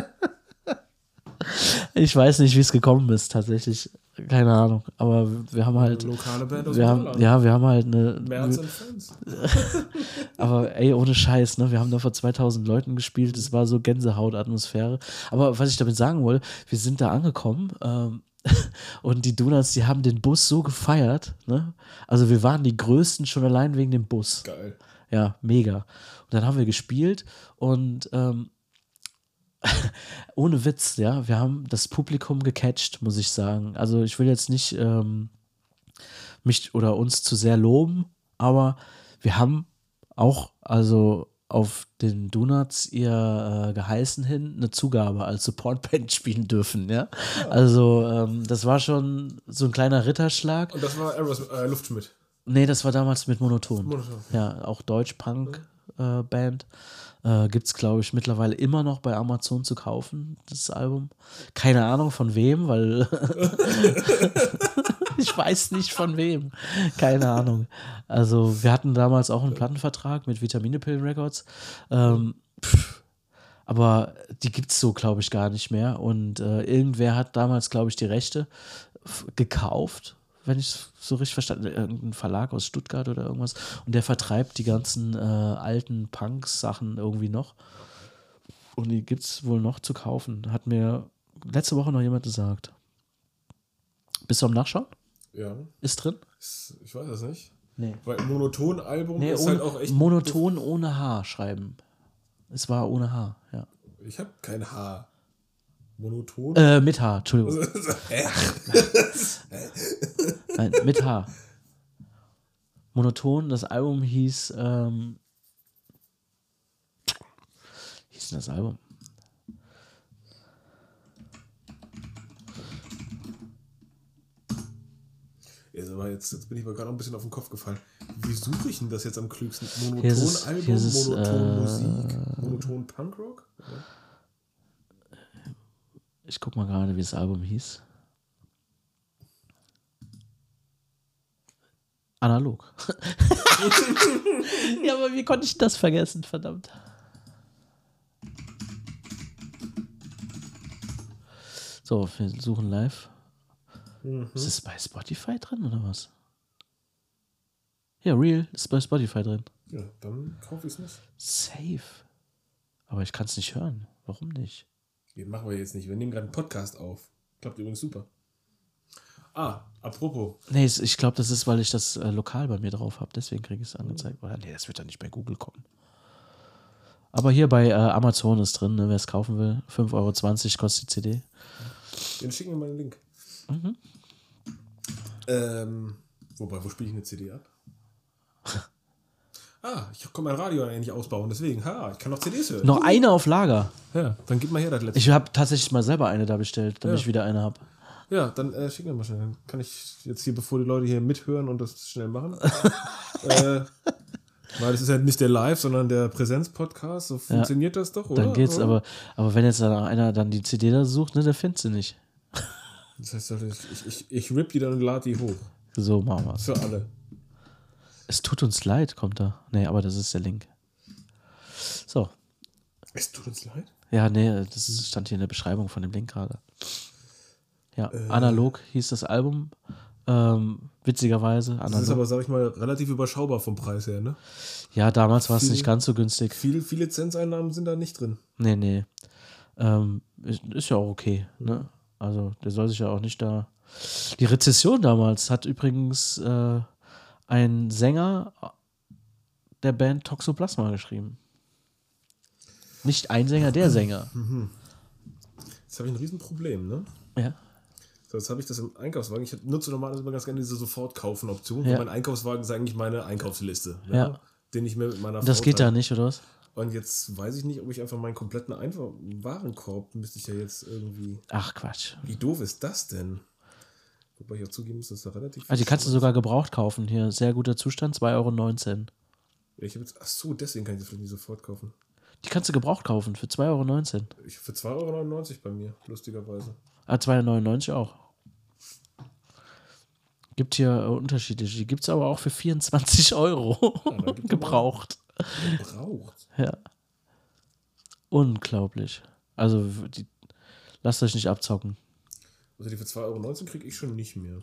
[SPEAKER 2] Ich weiß nicht, wie es gekommen ist, tatsächlich. Keine Ahnung. Aber wir haben halt.
[SPEAKER 1] Eine lokale Band aus
[SPEAKER 2] wir haben halt eine.
[SPEAKER 1] Mehr als Fans.
[SPEAKER 2] Aber ey, ohne Scheiß, ne? Wir haben da vor 2000 Leuten gespielt. Es war so Gänsehaut-Atmosphäre. Aber was ich damit sagen wollte, wir sind da angekommen und die Donuts, die haben den Bus so gefeiert. Ne? Also wir waren die Größten schon allein wegen dem Bus.
[SPEAKER 1] Geil.
[SPEAKER 2] Ja, mega. Und dann haben wir gespielt und ohne Witz, ja, wir haben das Publikum gecatcht, muss ich sagen. Also ich will jetzt nicht mich oder uns zu sehr loben, aber wir haben auch, also auf den Donuts ihr Geheißen hin eine Zugabe als Supportband spielen dürfen, ja. Also das war schon so ein kleiner Ritterschlag.
[SPEAKER 1] Und das war Luftschmidt.
[SPEAKER 2] Nee, das war damals mit Monoton.
[SPEAKER 1] Monoton.
[SPEAKER 2] Ja, auch Deutsch-Punk-Band. Gibt es, glaube ich, mittlerweile immer noch bei Amazon zu kaufen, das Album. Keine Ahnung von wem, weil ich weiß nicht von wem. Keine Ahnung. Also wir hatten damals auch einen Plattenvertrag mit Vitaminepillen Records. Aber die gibt es so, glaube ich, gar nicht mehr. Und irgendwer hat damals, glaube ich, die Rechte gekauft, wenn ich es so richtig verstanden habe, irgendein Verlag aus Stuttgart oder irgendwas. Und der vertreibt die ganzen alten Punks-Sachen irgendwie noch. Und die gibt es wohl noch zu kaufen. Hat mir letzte Woche noch jemand gesagt. Bist du am Nachschauen?
[SPEAKER 1] Ja.
[SPEAKER 2] Ist drin?
[SPEAKER 1] Ich weiß es nicht.
[SPEAKER 2] Nee.
[SPEAKER 1] Weil Monoton-Album ist halt auch echt.
[SPEAKER 2] Monoton ohne H schreiben. Es war ohne H, ja.
[SPEAKER 1] Ich habe kein H. Monoton?
[SPEAKER 2] Mit H, Entschuldigung. Nein, mit H. Monoton, das Album hieß, hieß denn das Album?
[SPEAKER 1] Aber jetzt bin ich mal gerade ein bisschen auf den Kopf gefallen. Wie suche ich denn das jetzt am klügsten?
[SPEAKER 2] Hier ist
[SPEAKER 1] Monoton-Album,
[SPEAKER 2] es,
[SPEAKER 1] Monoton-Musik, Monoton-Punkrock? Ja.
[SPEAKER 2] Ich guck mal gerade, wie das Album hieß. Analog. Ja, aber wie konnte ich das vergessen, verdammt. So, wir suchen live. Ist es bei Spotify drin oder was? Ja, Real ist bei Spotify drin.
[SPEAKER 1] Ja, dann kaufe ich es nicht.
[SPEAKER 2] Safe. Aber ich kann es nicht hören. Warum nicht?
[SPEAKER 1] Den machen wir jetzt nicht. Wir nehmen gerade einen Podcast auf. Klappt übrigens super. Apropos.
[SPEAKER 2] Nee, ich glaube, das ist, weil ich das lokal bei mir drauf habe. Deswegen kriege ich es angezeigt. Nee, das wird dann nicht bei Google kommen. Aber hier bei Amazon ist drin, ne, wer es kaufen will. 5,20 Euro kostet die CD.
[SPEAKER 1] Dann schicken wir mal einen Link. Wobei, wo spiele ich eine CD ab? Ich kann mein Radio eigentlich ausbauen, deswegen, ich kann noch CDs hören.
[SPEAKER 2] Noch eine auf Lager.
[SPEAKER 1] Ja, dann gib mal her das letzte.
[SPEAKER 2] Ich habe tatsächlich mal selber eine da bestellt, damit ich wieder eine habe.
[SPEAKER 1] Ja, dann schick mir mal schnell. Dann kann ich jetzt hier, bevor die Leute hier mithören und das schnell machen. Weil das ist ja nicht der Live, sondern der Präsenz-Podcast. So funktioniert das doch, oder?
[SPEAKER 2] Dann geht's, aber wenn jetzt dann einer dann die CD da sucht, ne, der findet sie nicht.
[SPEAKER 1] Das heißt, ich rip die dann und lade die hoch.
[SPEAKER 2] So machen wir's.
[SPEAKER 1] Für alle.
[SPEAKER 2] Es tut uns leid, kommt da. Nee, aber das ist der Link. So.
[SPEAKER 1] Es tut uns leid?
[SPEAKER 2] Ja, nee, das stand hier in der Beschreibung von dem Link gerade. Ja, Analog hieß das Album. Witzigerweise. Analog.
[SPEAKER 1] Das ist aber, sag ich mal, relativ überschaubar vom Preis her, ne?
[SPEAKER 2] Ja, damals war es nicht ganz so günstig.
[SPEAKER 1] Viele Lizenzeinnahmen sind da nicht drin.
[SPEAKER 2] Nee. Ist ja auch okay, ne? Also, der soll sich ja auch nicht da... Die Rezession damals hat übrigens ein Sänger der Band Toxoplasma geschrieben. Nicht ein Sänger, der Sänger.
[SPEAKER 1] Jetzt habe ich ein Riesenproblem, ne?
[SPEAKER 2] Ja.
[SPEAKER 1] So, jetzt habe ich das im Einkaufswagen. Ich nutze normalerweise immer ganz gerne diese Sofort-Kaufen-Option.
[SPEAKER 2] Ja.
[SPEAKER 1] Mein Einkaufswagen ist eigentlich meine Einkaufsliste.
[SPEAKER 2] Ja.
[SPEAKER 1] Den ich mir mit meiner Frau
[SPEAKER 2] Das geht
[SPEAKER 1] teile.
[SPEAKER 2] da nicht, oder was?
[SPEAKER 1] Und jetzt weiß ich nicht, ob ich einfach meinen kompletten Warenkorb müsste ich ja jetzt irgendwie...
[SPEAKER 2] Ach, Quatsch.
[SPEAKER 1] Wie doof ist das denn? Wobei ich auch zugeben muss, dass da relativ viel...
[SPEAKER 2] Also, die kannst du sogar gebraucht kaufen. Hier, sehr guter Zustand, 2,19 €.
[SPEAKER 1] Ich habe jetzt... Achso, deswegen kann ich das vielleicht nicht sofort kaufen.
[SPEAKER 2] Die kannst du gebraucht kaufen für 2,19 €.
[SPEAKER 1] Für 2,99 € bei mir, lustigerweise.
[SPEAKER 2] 2,99 € auch. Gibt hier unterschiedliche. Die gibt es aber auch für 24 € gebraucht.
[SPEAKER 1] Gebraucht?
[SPEAKER 2] Ja. Unglaublich. Also, lasst euch nicht abzocken.
[SPEAKER 1] Also die für 2,19 € kriege ich schon nicht mehr.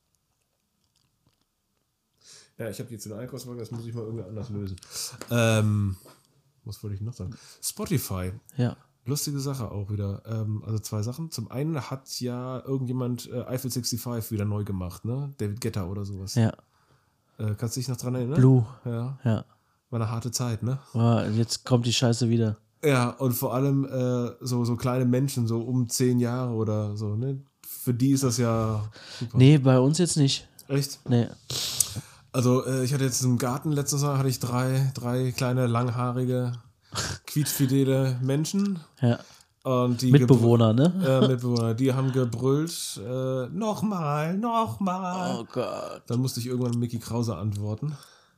[SPEAKER 1] Ja, ich habe jetzt den Einkaufswagen, das muss ich mal irgendwie anders lösen. Was wollte ich noch sagen? Spotify.
[SPEAKER 2] Ja.
[SPEAKER 1] Lustige Sache auch wieder. Also zwei Sachen. Zum einen hat ja irgendjemand Eiffel 65 wieder neu gemacht, ne? David Guetta oder sowas.
[SPEAKER 2] Ja.
[SPEAKER 1] Kannst du dich noch dran erinnern?
[SPEAKER 2] Blue.
[SPEAKER 1] Ja.
[SPEAKER 2] Ja.
[SPEAKER 1] War eine harte Zeit, ne?
[SPEAKER 2] Jetzt kommt die Scheiße wieder.
[SPEAKER 1] Ja, und vor allem so kleine Menschen, so um 10 Jahre oder so, ne? Für die ist das ja super.
[SPEAKER 2] Nee, bei uns jetzt nicht.
[SPEAKER 1] Echt?
[SPEAKER 2] Nee.
[SPEAKER 1] Also ich hatte jetzt im Garten letztes Mal hatte ich drei kleine, langhaarige, quietschfidele Menschen.
[SPEAKER 2] Ja.
[SPEAKER 1] Und die
[SPEAKER 2] Mitbewohner, ne?
[SPEAKER 1] Mitbewohner, die haben gebrüllt, nochmal.
[SPEAKER 2] Oh Gott.
[SPEAKER 1] Dann musste ich irgendwann Mickey Krause antworten.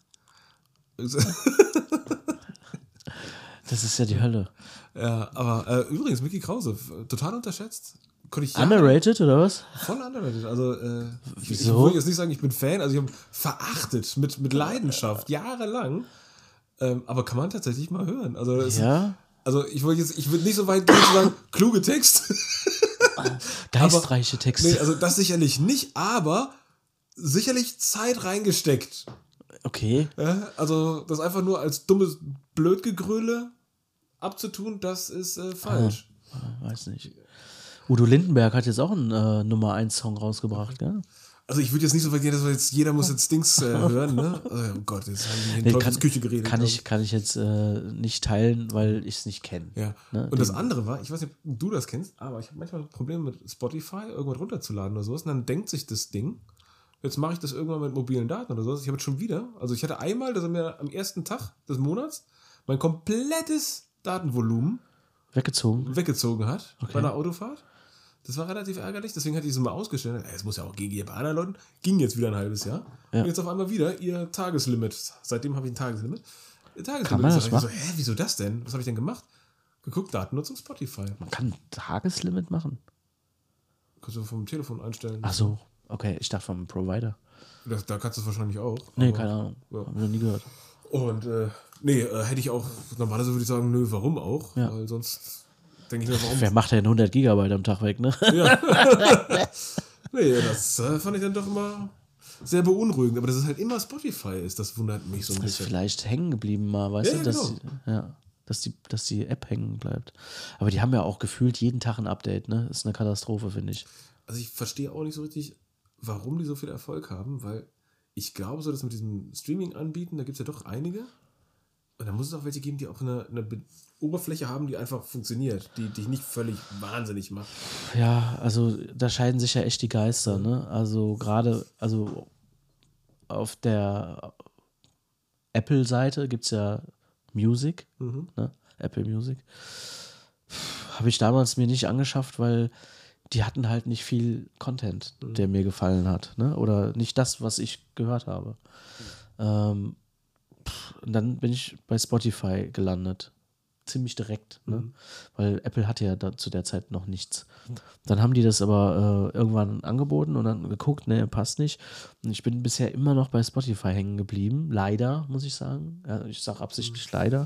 [SPEAKER 2] Das ist ja die Hölle.
[SPEAKER 1] Ja, aber übrigens, Mickey Krause, total unterschätzt.
[SPEAKER 2] Underrated oder was?
[SPEAKER 1] Voll underrated. Also, ich
[SPEAKER 2] Wieso?
[SPEAKER 1] will jetzt nicht sagen, ich bin Fan, also ich habe verachtet mit Leidenschaft, jahrelang. Aber kann man tatsächlich mal hören. Also,
[SPEAKER 2] Ja.
[SPEAKER 1] Also ich würde nicht so weit gehen zu sagen, kluge Text.
[SPEAKER 2] Geistreiche Texte.
[SPEAKER 1] Nee, also das sicherlich nicht, aber sicherlich Zeit reingesteckt.
[SPEAKER 2] Okay.
[SPEAKER 1] Ja, also das einfach nur als dummes Blödgegröle abzutun, das ist falsch.
[SPEAKER 2] Weiß nicht. Udo Lindenberg hat jetzt auch einen Nummer 1 Song rausgebracht, gell?
[SPEAKER 1] Also ich würde jetzt nicht so weit gehen, dass wir jetzt, jeder muss jetzt Dings hören, ne? Oh Gott, jetzt haben wir in Teufelsküche geredet.
[SPEAKER 2] Kann ich jetzt nicht teilen, weil ich es nicht kenne.
[SPEAKER 1] Ja.
[SPEAKER 2] Ne?
[SPEAKER 1] Und das andere war, ich weiß nicht, ob du das kennst, aber ich habe manchmal Probleme mit Spotify, irgendwas runterzuladen oder sowas. Und dann denkt sich das Ding, Jetzt mache ich das irgendwann mit mobilen Daten oder so. Ich habe jetzt schon wieder, also ich hatte einmal, dass er mir am ersten Tag des Monats mein komplettes Datenvolumen weggezogen hat bei einer Autofahrt. Das war relativ ärgerlich, deswegen hatte ich es mal ausgestellt. Es muss ja auch gehen bei anderen Leuten. Ging jetzt wieder ein halbes Jahr. Ja. Und jetzt auf einmal wieder ihr Tageslimit. Seitdem habe ich ein Tageslimit.
[SPEAKER 2] Kann man das machen?
[SPEAKER 1] So, wieso das denn? Was habe ich denn gemacht? Geguckt, Datennutzung Spotify.
[SPEAKER 2] Man kann ein Tageslimit machen?
[SPEAKER 1] Kannst du vom Telefon einstellen.
[SPEAKER 2] Ach so, okay. Ich dachte vom Provider.
[SPEAKER 1] Da kannst du es wahrscheinlich auch.
[SPEAKER 2] Nee, keine Ahnung. Ja. Habe ich noch nie gehört.
[SPEAKER 1] Und hätte ich auch, normalerweise würde ich sagen, nö, warum auch? Ja. Weil sonst denke ich mir, warum.
[SPEAKER 2] Wer macht denn 100 Gigabyte am Tag weg, ne?
[SPEAKER 1] Ja. Nee, das fand ich dann doch immer sehr beunruhigend. Aber dass es halt immer Spotify ist, das wundert mich so ein bisschen.
[SPEAKER 2] Das ist vielleicht hängen geblieben mal, weißt du? Genau. Dass die App hängen bleibt. Aber die haben ja auch gefühlt jeden Tag ein Update, ne? Das ist eine Katastrophe, finde ich.
[SPEAKER 1] Also ich verstehe auch nicht so richtig, warum die so viel Erfolg haben, weil ich glaube so, dass mit diesem Streaming anbieten, da gibt es ja doch einige. Und da muss es auch welche geben, die auch eine Oberfläche haben, die einfach funktioniert, die dich nicht völlig wahnsinnig macht.
[SPEAKER 2] Ja, also da scheiden sich ja echt die Geister, ne? Also gerade, auf der Apple-Seite gibt es ja Music, ne? Apple Music. Habe ich damals mir nicht angeschafft, weil die hatten halt nicht viel Content, der mir gefallen hat, ne? Oder nicht das, was ich gehört habe. Und dann bin ich bei Spotify gelandet. Ziemlich direkt, ne? Weil Apple hatte ja zu der Zeit noch nichts. Dann haben die das aber irgendwann angeboten und dann geguckt, ne, passt nicht. Und ich bin bisher immer noch bei Spotify hängen geblieben. Leider, muss ich sagen. Ja, ich sage absichtlich leider.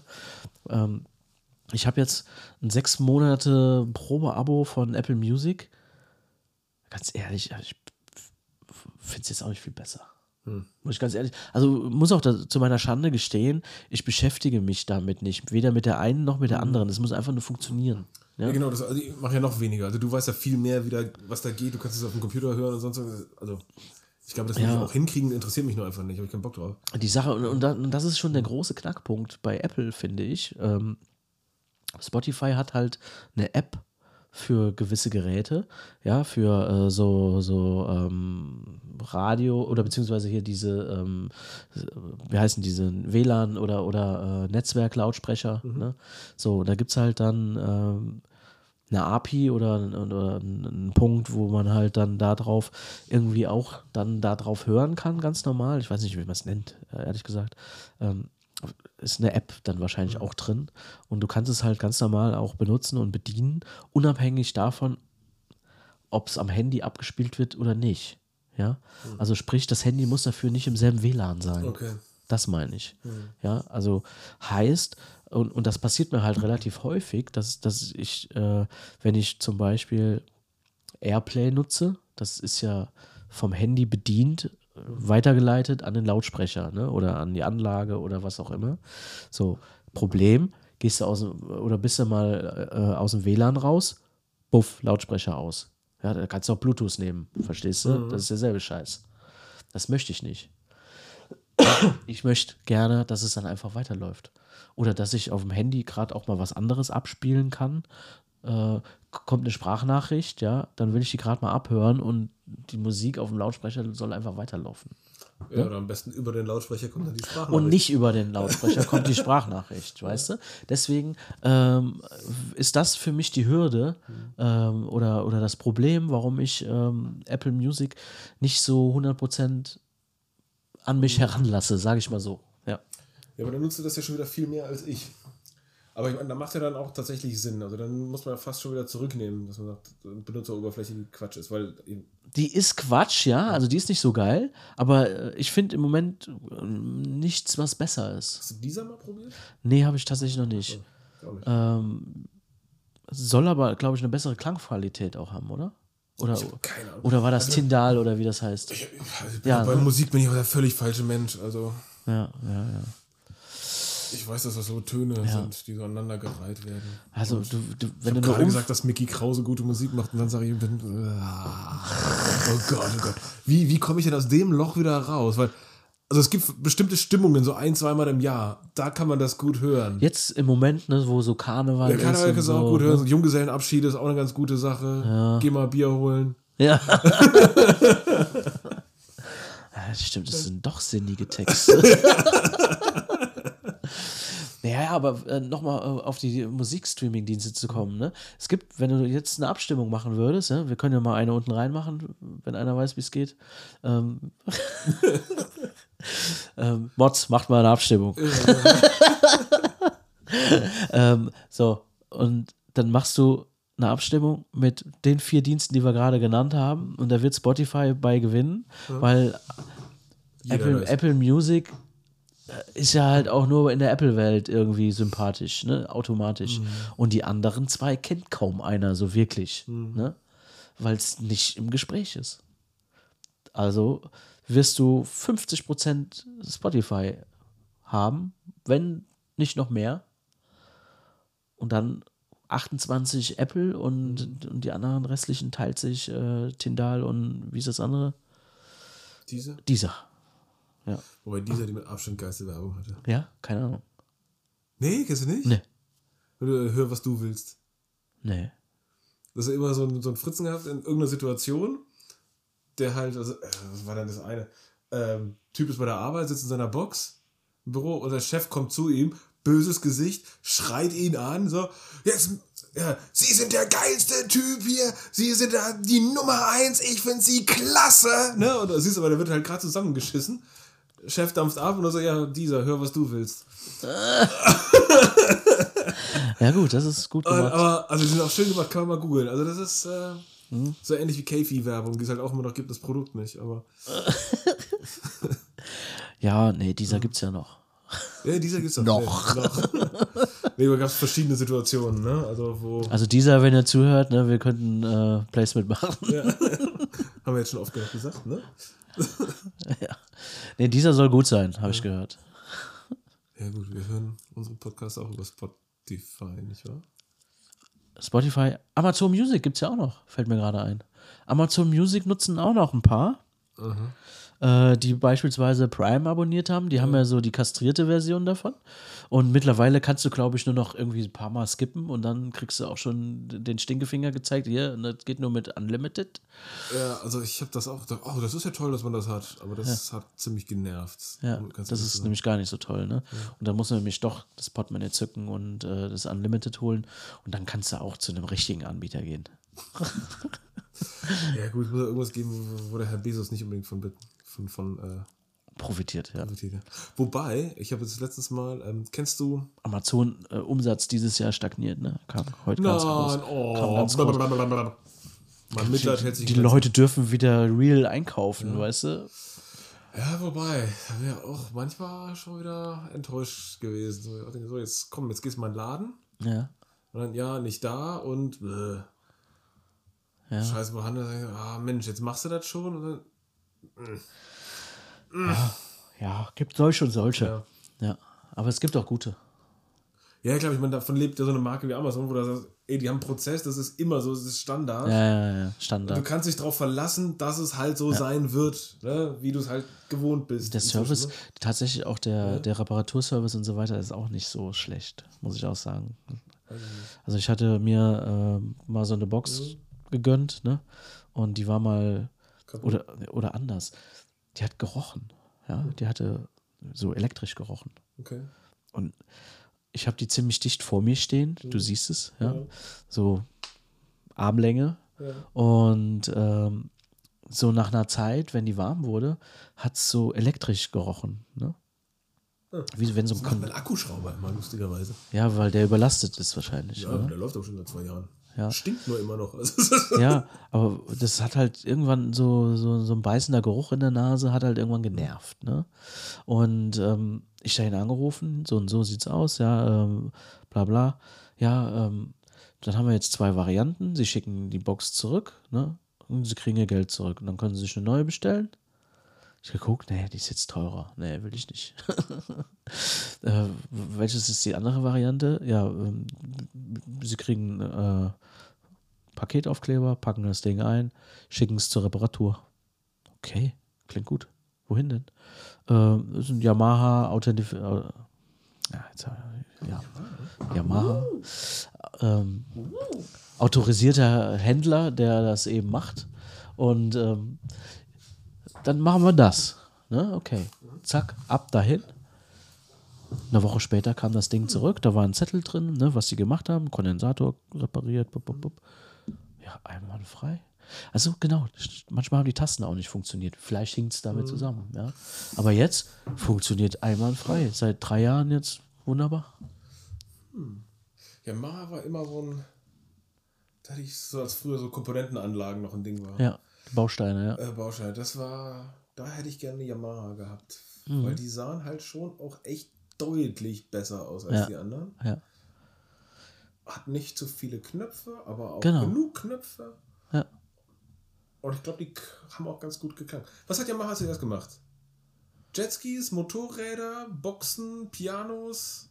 [SPEAKER 2] Ich habe jetzt ein 6 Monate Probeabo von Apple Music. Ganz ehrlich, ich finde es jetzt auch nicht viel besser. Muss ich ganz ehrlich, also muss auch zu meiner Schande gestehen, ich beschäftige mich damit nicht, weder mit der einen noch mit der anderen. Es muss einfach nur funktionieren. Ja,
[SPEAKER 1] genau, also ich mache ja noch weniger. Also du weißt ja viel mehr, was da geht, du kannst es auf dem Computer hören und sonst was. Also ich glaube, das muss ich auch hinkriegen, interessiert mich nur einfach nicht, habe ich keinen Bock drauf.
[SPEAKER 2] Die Sache, und das ist schon der große Knackpunkt bei Apple, finde ich. Spotify hat halt eine App für gewisse Geräte, ja, für Radio oder beziehungsweise hier diese, wie heißen diese, WLAN oder Netzwerklautsprecher, ne? So, da gibt es halt dann eine API oder einen Punkt, wo man halt dann darauf irgendwie auch dann darauf hören kann, ganz normal. Ich weiß nicht, wie man es nennt, ehrlich gesagt. Ist eine App dann wahrscheinlich auch drin und du kannst es halt ganz normal auch benutzen und bedienen, unabhängig davon, ob es am Handy abgespielt wird oder nicht. Ja, also sprich, das Handy muss dafür nicht im selben WLAN sein.
[SPEAKER 1] Okay.
[SPEAKER 2] Das meine ich. Ja, also heißt, und das passiert mir halt relativ häufig, dass ich, wenn ich zum Beispiel Airplay nutze, das ist ja vom Handy bedient, weitergeleitet an den Lautsprecher, ne? Oder an die Anlage oder was auch immer. So, Problem, bist du mal aus dem WLAN raus, buff, Lautsprecher aus. Ja, da kannst du auch Bluetooth nehmen, verstehst du? Das ist derselbe Scheiß. Das möchte ich nicht. Ich möchte gerne, dass es dann einfach weiterläuft. Oder dass ich auf dem Handy gerade auch mal was anderes abspielen kann. Kommt eine Sprachnachricht, ja, dann will ich die gerade mal abhören und die Musik auf dem Lautsprecher soll einfach weiterlaufen.
[SPEAKER 1] Ja, oder am besten über den Lautsprecher kommt dann die Sprachnachricht.
[SPEAKER 2] Und nicht über den Lautsprecher kommt die Sprachnachricht, weißt du? Deswegen ist das für mich die Hürde oder das Problem, warum ich Apple Music nicht so 100% an mich heranlasse, sage ich mal so. Ja,
[SPEAKER 1] aber dann nutzt du das ja schon wieder viel mehr als ich. Aber ich meine, da macht ja dann auch tatsächlich Sinn. Also dann muss man fast schon wieder zurücknehmen, dass man sagt, Benutzeroberfläche die Quatsch ist. Weil
[SPEAKER 2] die ist Quatsch, ja. Also die ist nicht so geil. Aber ich finde im Moment nichts, was besser ist.
[SPEAKER 1] Hast du dieser mal probiert?
[SPEAKER 2] Nee, habe ich tatsächlich noch nicht.
[SPEAKER 1] Oh, auch nicht.
[SPEAKER 2] Soll aber, glaube ich, eine bessere Klangqualität auch haben, oder?
[SPEAKER 1] Ich habe keine Ahnung.
[SPEAKER 2] Oder war das Tyndall oder wie das heißt?
[SPEAKER 1] Bei Musik bin ich auch der völlig falsche Mensch. Also
[SPEAKER 2] Ja.
[SPEAKER 1] ich weiß, dass das so Töne sind, die so aneinandergereiht werden.
[SPEAKER 2] Also
[SPEAKER 1] wenn du gerade gesagt, dass Mickey Krause gute Musik macht und dann sage ich, oh Gott. Wie komme ich denn aus dem Loch wieder raus? Weil also es gibt bestimmte Stimmungen, so 1-2 Mal im Jahr, da kann man das gut hören.
[SPEAKER 2] Jetzt im Moment, ne, wo so Karneval ist.
[SPEAKER 1] Karneval kannst du auch gut hören. So Junggesellenabschied ist auch eine ganz gute Sache. Ja. Geh mal Bier holen.
[SPEAKER 2] Ja. stimmt, das sind doch sinnige Texte. Ja, aber nochmal auf die Musikstreaming-Dienste zu kommen, ne? Es gibt, wenn du jetzt eine Abstimmung machen würdest, ne? Wir können ja mal eine unten reinmachen, wenn einer weiß, wie es geht. Mods, macht mal eine Abstimmung. So, und dann machst du eine Abstimmung mit den 4 Diensten, die wir gerade genannt haben, und da wird Spotify bei gewinnen, weil Apple Music ist ja halt auch nur in der Apple-Welt irgendwie sympathisch, ne? Automatisch. Und die anderen 2 kennt kaum einer so wirklich, ne? Weil es nicht im Gespräch ist. Also wirst du 50% Spotify haben, wenn nicht noch mehr. Und dann 28 Apple und die anderen restlichen teilt sich Tindal und wie ist das andere? Dieser. Ja.
[SPEAKER 1] Wobei dieser die mit Abstand geilste Werbung hatte.
[SPEAKER 2] Ja, keine Ahnung.
[SPEAKER 1] Nee, kennst du nicht?
[SPEAKER 2] Nee.
[SPEAKER 1] Hör, was du willst.
[SPEAKER 2] Nee.
[SPEAKER 1] Das ist immer so ein Fritzen gehabt in irgendeiner Situation, der halt, also, was war denn das eine? Typ ist bei der Arbeit, sitzt in seiner Box im Büro und der Chef kommt zu ihm, böses Gesicht, schreit ihn an, so, jetzt, ja, Sie sind der geilste Typ hier, Sie sind da die Nummer 1, ich finde Sie klasse, ne? Und da siehst du, aber der wird halt gerade zusammengeschissen. Chef dampft ab und er so, ja, dieser, hör, was du willst.
[SPEAKER 2] Ja gut, das ist gut gemacht.
[SPEAKER 1] Aber, also die sind auch schön gemacht, kann man mal googeln. Also das ist so ähnlich wie Kefi-Werbung, die es halt auch immer noch gibt, das Produkt nicht, aber...
[SPEAKER 2] Ja, nee, dieser gibt's ja noch.
[SPEAKER 1] Ja, dieser gibt's auch
[SPEAKER 2] noch.
[SPEAKER 1] Nee, da gab es verschiedene Situationen, ne? Also
[SPEAKER 2] dieser, wenn ihr zuhört, ne, wir könnten Placement machen.
[SPEAKER 1] Ja. Haben wir jetzt schon oft genug gesagt, ne?
[SPEAKER 2] Ja. Nee, dieser soll gut sein, habe ich gehört.
[SPEAKER 1] Ja gut, wir hören unseren Podcast auch über Spotify, nicht wahr?
[SPEAKER 2] Spotify, Amazon Music gibt's ja auch noch, fällt mir gerade ein. Amazon Music nutzen auch noch ein paar, die beispielsweise Prime abonniert haben. Die haben ja so die kastrierte Version davon. Und mittlerweile kannst du, glaube ich, nur noch irgendwie ein paar Mal skippen und dann kriegst du auch schon den Stinkefinger gezeigt. Hier, und das geht nur mit Unlimited.
[SPEAKER 1] Ja, also ich habe das auch gedacht, oh, das ist ja toll, dass man das hat. Aber das hat ziemlich genervt.
[SPEAKER 2] Ja, das ist nämlich gar nicht so toll, ne? Ja. Und dann musst du nämlich doch das Portemonnaie zücken und das Unlimited holen. Und dann kannst du auch zu einem richtigen Anbieter gehen.
[SPEAKER 1] Ja gut, es muss ja irgendwas geben, wo der Herr Bezos nicht unbedingt von
[SPEAKER 2] profitiert, ja.
[SPEAKER 1] Wobei, ich habe jetzt letztens mal, kennst du...
[SPEAKER 2] Amazon Umsatz dieses Jahr stagniert, ne? Kam heute ganz groß. Kam ganz groß.
[SPEAKER 1] Mein Mitleid hält sich
[SPEAKER 2] die Leute dürfen wieder real einkaufen, weißt du?
[SPEAKER 1] Ja, wobei, da wäre auch manchmal schon wieder enttäuscht gewesen. So, jetzt komm, jetzt gehst du mal in den Laden.
[SPEAKER 2] Ja.
[SPEAKER 1] Und dann, ja, nicht da und Scheiße behandelt. Mensch, jetzt machst du das schon. Und dann,
[SPEAKER 2] Ja, gibt solche und solche. Ja, aber es gibt auch gute.
[SPEAKER 1] Ja, ich glaube, ich meine, davon lebt ja so eine Marke wie Amazon, wo du sagst, ey, die haben einen Prozess, das ist immer so, das ist Standard.
[SPEAKER 2] Ja, Standard.
[SPEAKER 1] Und du kannst dich darauf verlassen, dass es halt so sein wird, ne? Wie du es halt gewohnt bist.
[SPEAKER 2] Der Service, tatsächlich auch der Reparaturservice und so weiter ist auch nicht so schlecht, muss ich auch sagen. Also ich hatte mir mal so eine Box gegönnt, ne? Und die war mal oder anders. Die hat gerochen, ja? Die hatte so elektrisch gerochen.
[SPEAKER 1] Okay.
[SPEAKER 2] Und ich habe die ziemlich dicht vor mir stehen, du siehst es, ja? So Armlänge. Ja. Und so nach einer Zeit, wenn die warm wurde, hat es so elektrisch gerochen, ne? Wie wenn so ein
[SPEAKER 1] das macht mein Akkuschrauber immer, lustigerweise.
[SPEAKER 2] Ja, weil der überlastet ist wahrscheinlich.
[SPEAKER 1] Ja,
[SPEAKER 2] oder?
[SPEAKER 1] Der läuft auch schon seit 2 Jahren.
[SPEAKER 2] Ja.
[SPEAKER 1] Stinkt nur immer noch.
[SPEAKER 2] Ja, aber das hat halt irgendwann so ein beißender Geruch in der Nase, hat halt irgendwann genervt, ne? Und ich da ihn angerufen, so und so sieht's aus, ja, bla bla. Ja, dann haben wir jetzt 2 Varianten. Sie schicken die Box zurück, ne? Und sie kriegen ihr Geld zurück. Und dann können sie sich eine neue bestellen. Ich habe geguckt, nee, die ist jetzt teurer. Nee, will ich nicht. Welches ist die andere Variante? Ja, sie kriegen Paketaufkleber, packen das Ding ein, schicken es zur Reparatur. Okay, klingt gut. Wohin denn? Das ist ein Yamaha Yamaha autorisierter Händler, der das eben macht. Und dann machen wir das. ne? Okay. Zack, ab dahin. Eine Woche später kam das Ding zurück, da war ein Zettel drin, ne, was sie gemacht haben, Kondensator repariert, ja, einwandfrei. Also genau, manchmal haben die Tasten auch nicht funktioniert. Vielleicht hing es damit zusammen, ja. Aber jetzt funktioniert einwandfrei. Seit 3 Jahren jetzt wunderbar.
[SPEAKER 1] Yamaha war immer so ein, da hatte ich so als früher so Komponentenanlagen noch ein Ding war.
[SPEAKER 2] Ja, Bausteine, ja.
[SPEAKER 1] Bausteine, da hätte ich gerne eine Yamaha gehabt. Weil die sahen halt schon auch echt deutlich besser aus als die anderen.
[SPEAKER 2] Ja.
[SPEAKER 1] Hat nicht zu viele Knöpfe, aber auch
[SPEAKER 2] Genau.
[SPEAKER 1] genug Knöpfe.
[SPEAKER 2] Ja.
[SPEAKER 1] Und ich glaube, die haben auch ganz gut geklungen. Was hat Yamaha zuerst gemacht? Jetskis, Motorräder, Boxen, Pianos.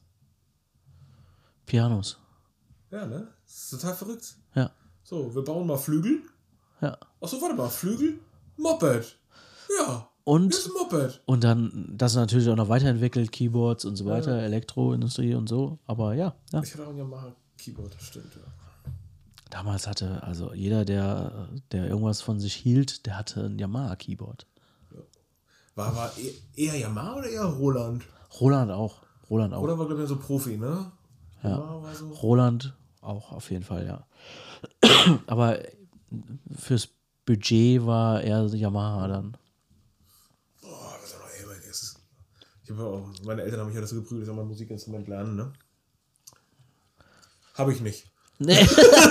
[SPEAKER 1] Ja, ne? Das ist total verrückt.
[SPEAKER 2] Ja.
[SPEAKER 1] So, wir bauen mal Flügel.
[SPEAKER 2] Ja.
[SPEAKER 1] Achso, warte mal, Flügel? Moped. Ja.
[SPEAKER 2] Und,
[SPEAKER 1] ist ein Moped.
[SPEAKER 2] Und dann das natürlich auch noch weiterentwickelt, Keyboards und so weiter, Elektroindustrie und so. Aber ja.
[SPEAKER 1] Ich hatte auch ein Yamaha-Keyboard, das stimmt, ja.
[SPEAKER 2] Damals hatte also jeder, der irgendwas von sich hielt, der hatte ein Yamaha-Keyboard.
[SPEAKER 1] Ja. War eher Yamaha oder eher Roland?
[SPEAKER 2] Roland auch.
[SPEAKER 1] Roland war, glaube ich, so Profi, ne?
[SPEAKER 2] Ja.
[SPEAKER 1] War so.
[SPEAKER 2] Roland auch auf jeden Fall, ja. Aber fürs Budget war eher Yamaha dann.
[SPEAKER 1] Meine Eltern haben mich ja dazu geprüft, ich soll mal ein Musikinstrument lernen, ne? Habe ich nicht.
[SPEAKER 2] Nee.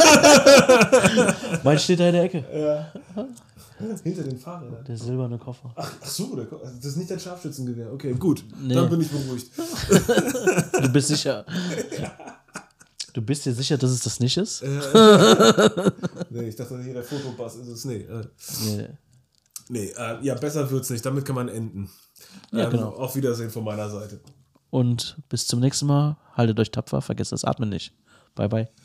[SPEAKER 2] Mein steht da in der Ecke.
[SPEAKER 1] Ja. Hinter den Fahrrädern.
[SPEAKER 2] Der silberne Koffer.
[SPEAKER 1] Ach so, das ist nicht dein Scharfschützengewehr. Okay, gut.
[SPEAKER 2] Nee.
[SPEAKER 1] Dann bin ich beruhigt.
[SPEAKER 2] Du bist sicher. Du bist dir sicher, dass es das nicht ist?
[SPEAKER 1] Nee, ich dachte, hier der Fotopass ist es. Nee.
[SPEAKER 2] Nee.
[SPEAKER 1] Ja, besser wird's nicht. Damit kann man enden.
[SPEAKER 2] Ja, genau.
[SPEAKER 1] Auf Wiedersehen von meiner Seite.
[SPEAKER 2] Und bis zum nächsten Mal. Haltet euch tapfer, vergesst das Atmen nicht. Bye, bye.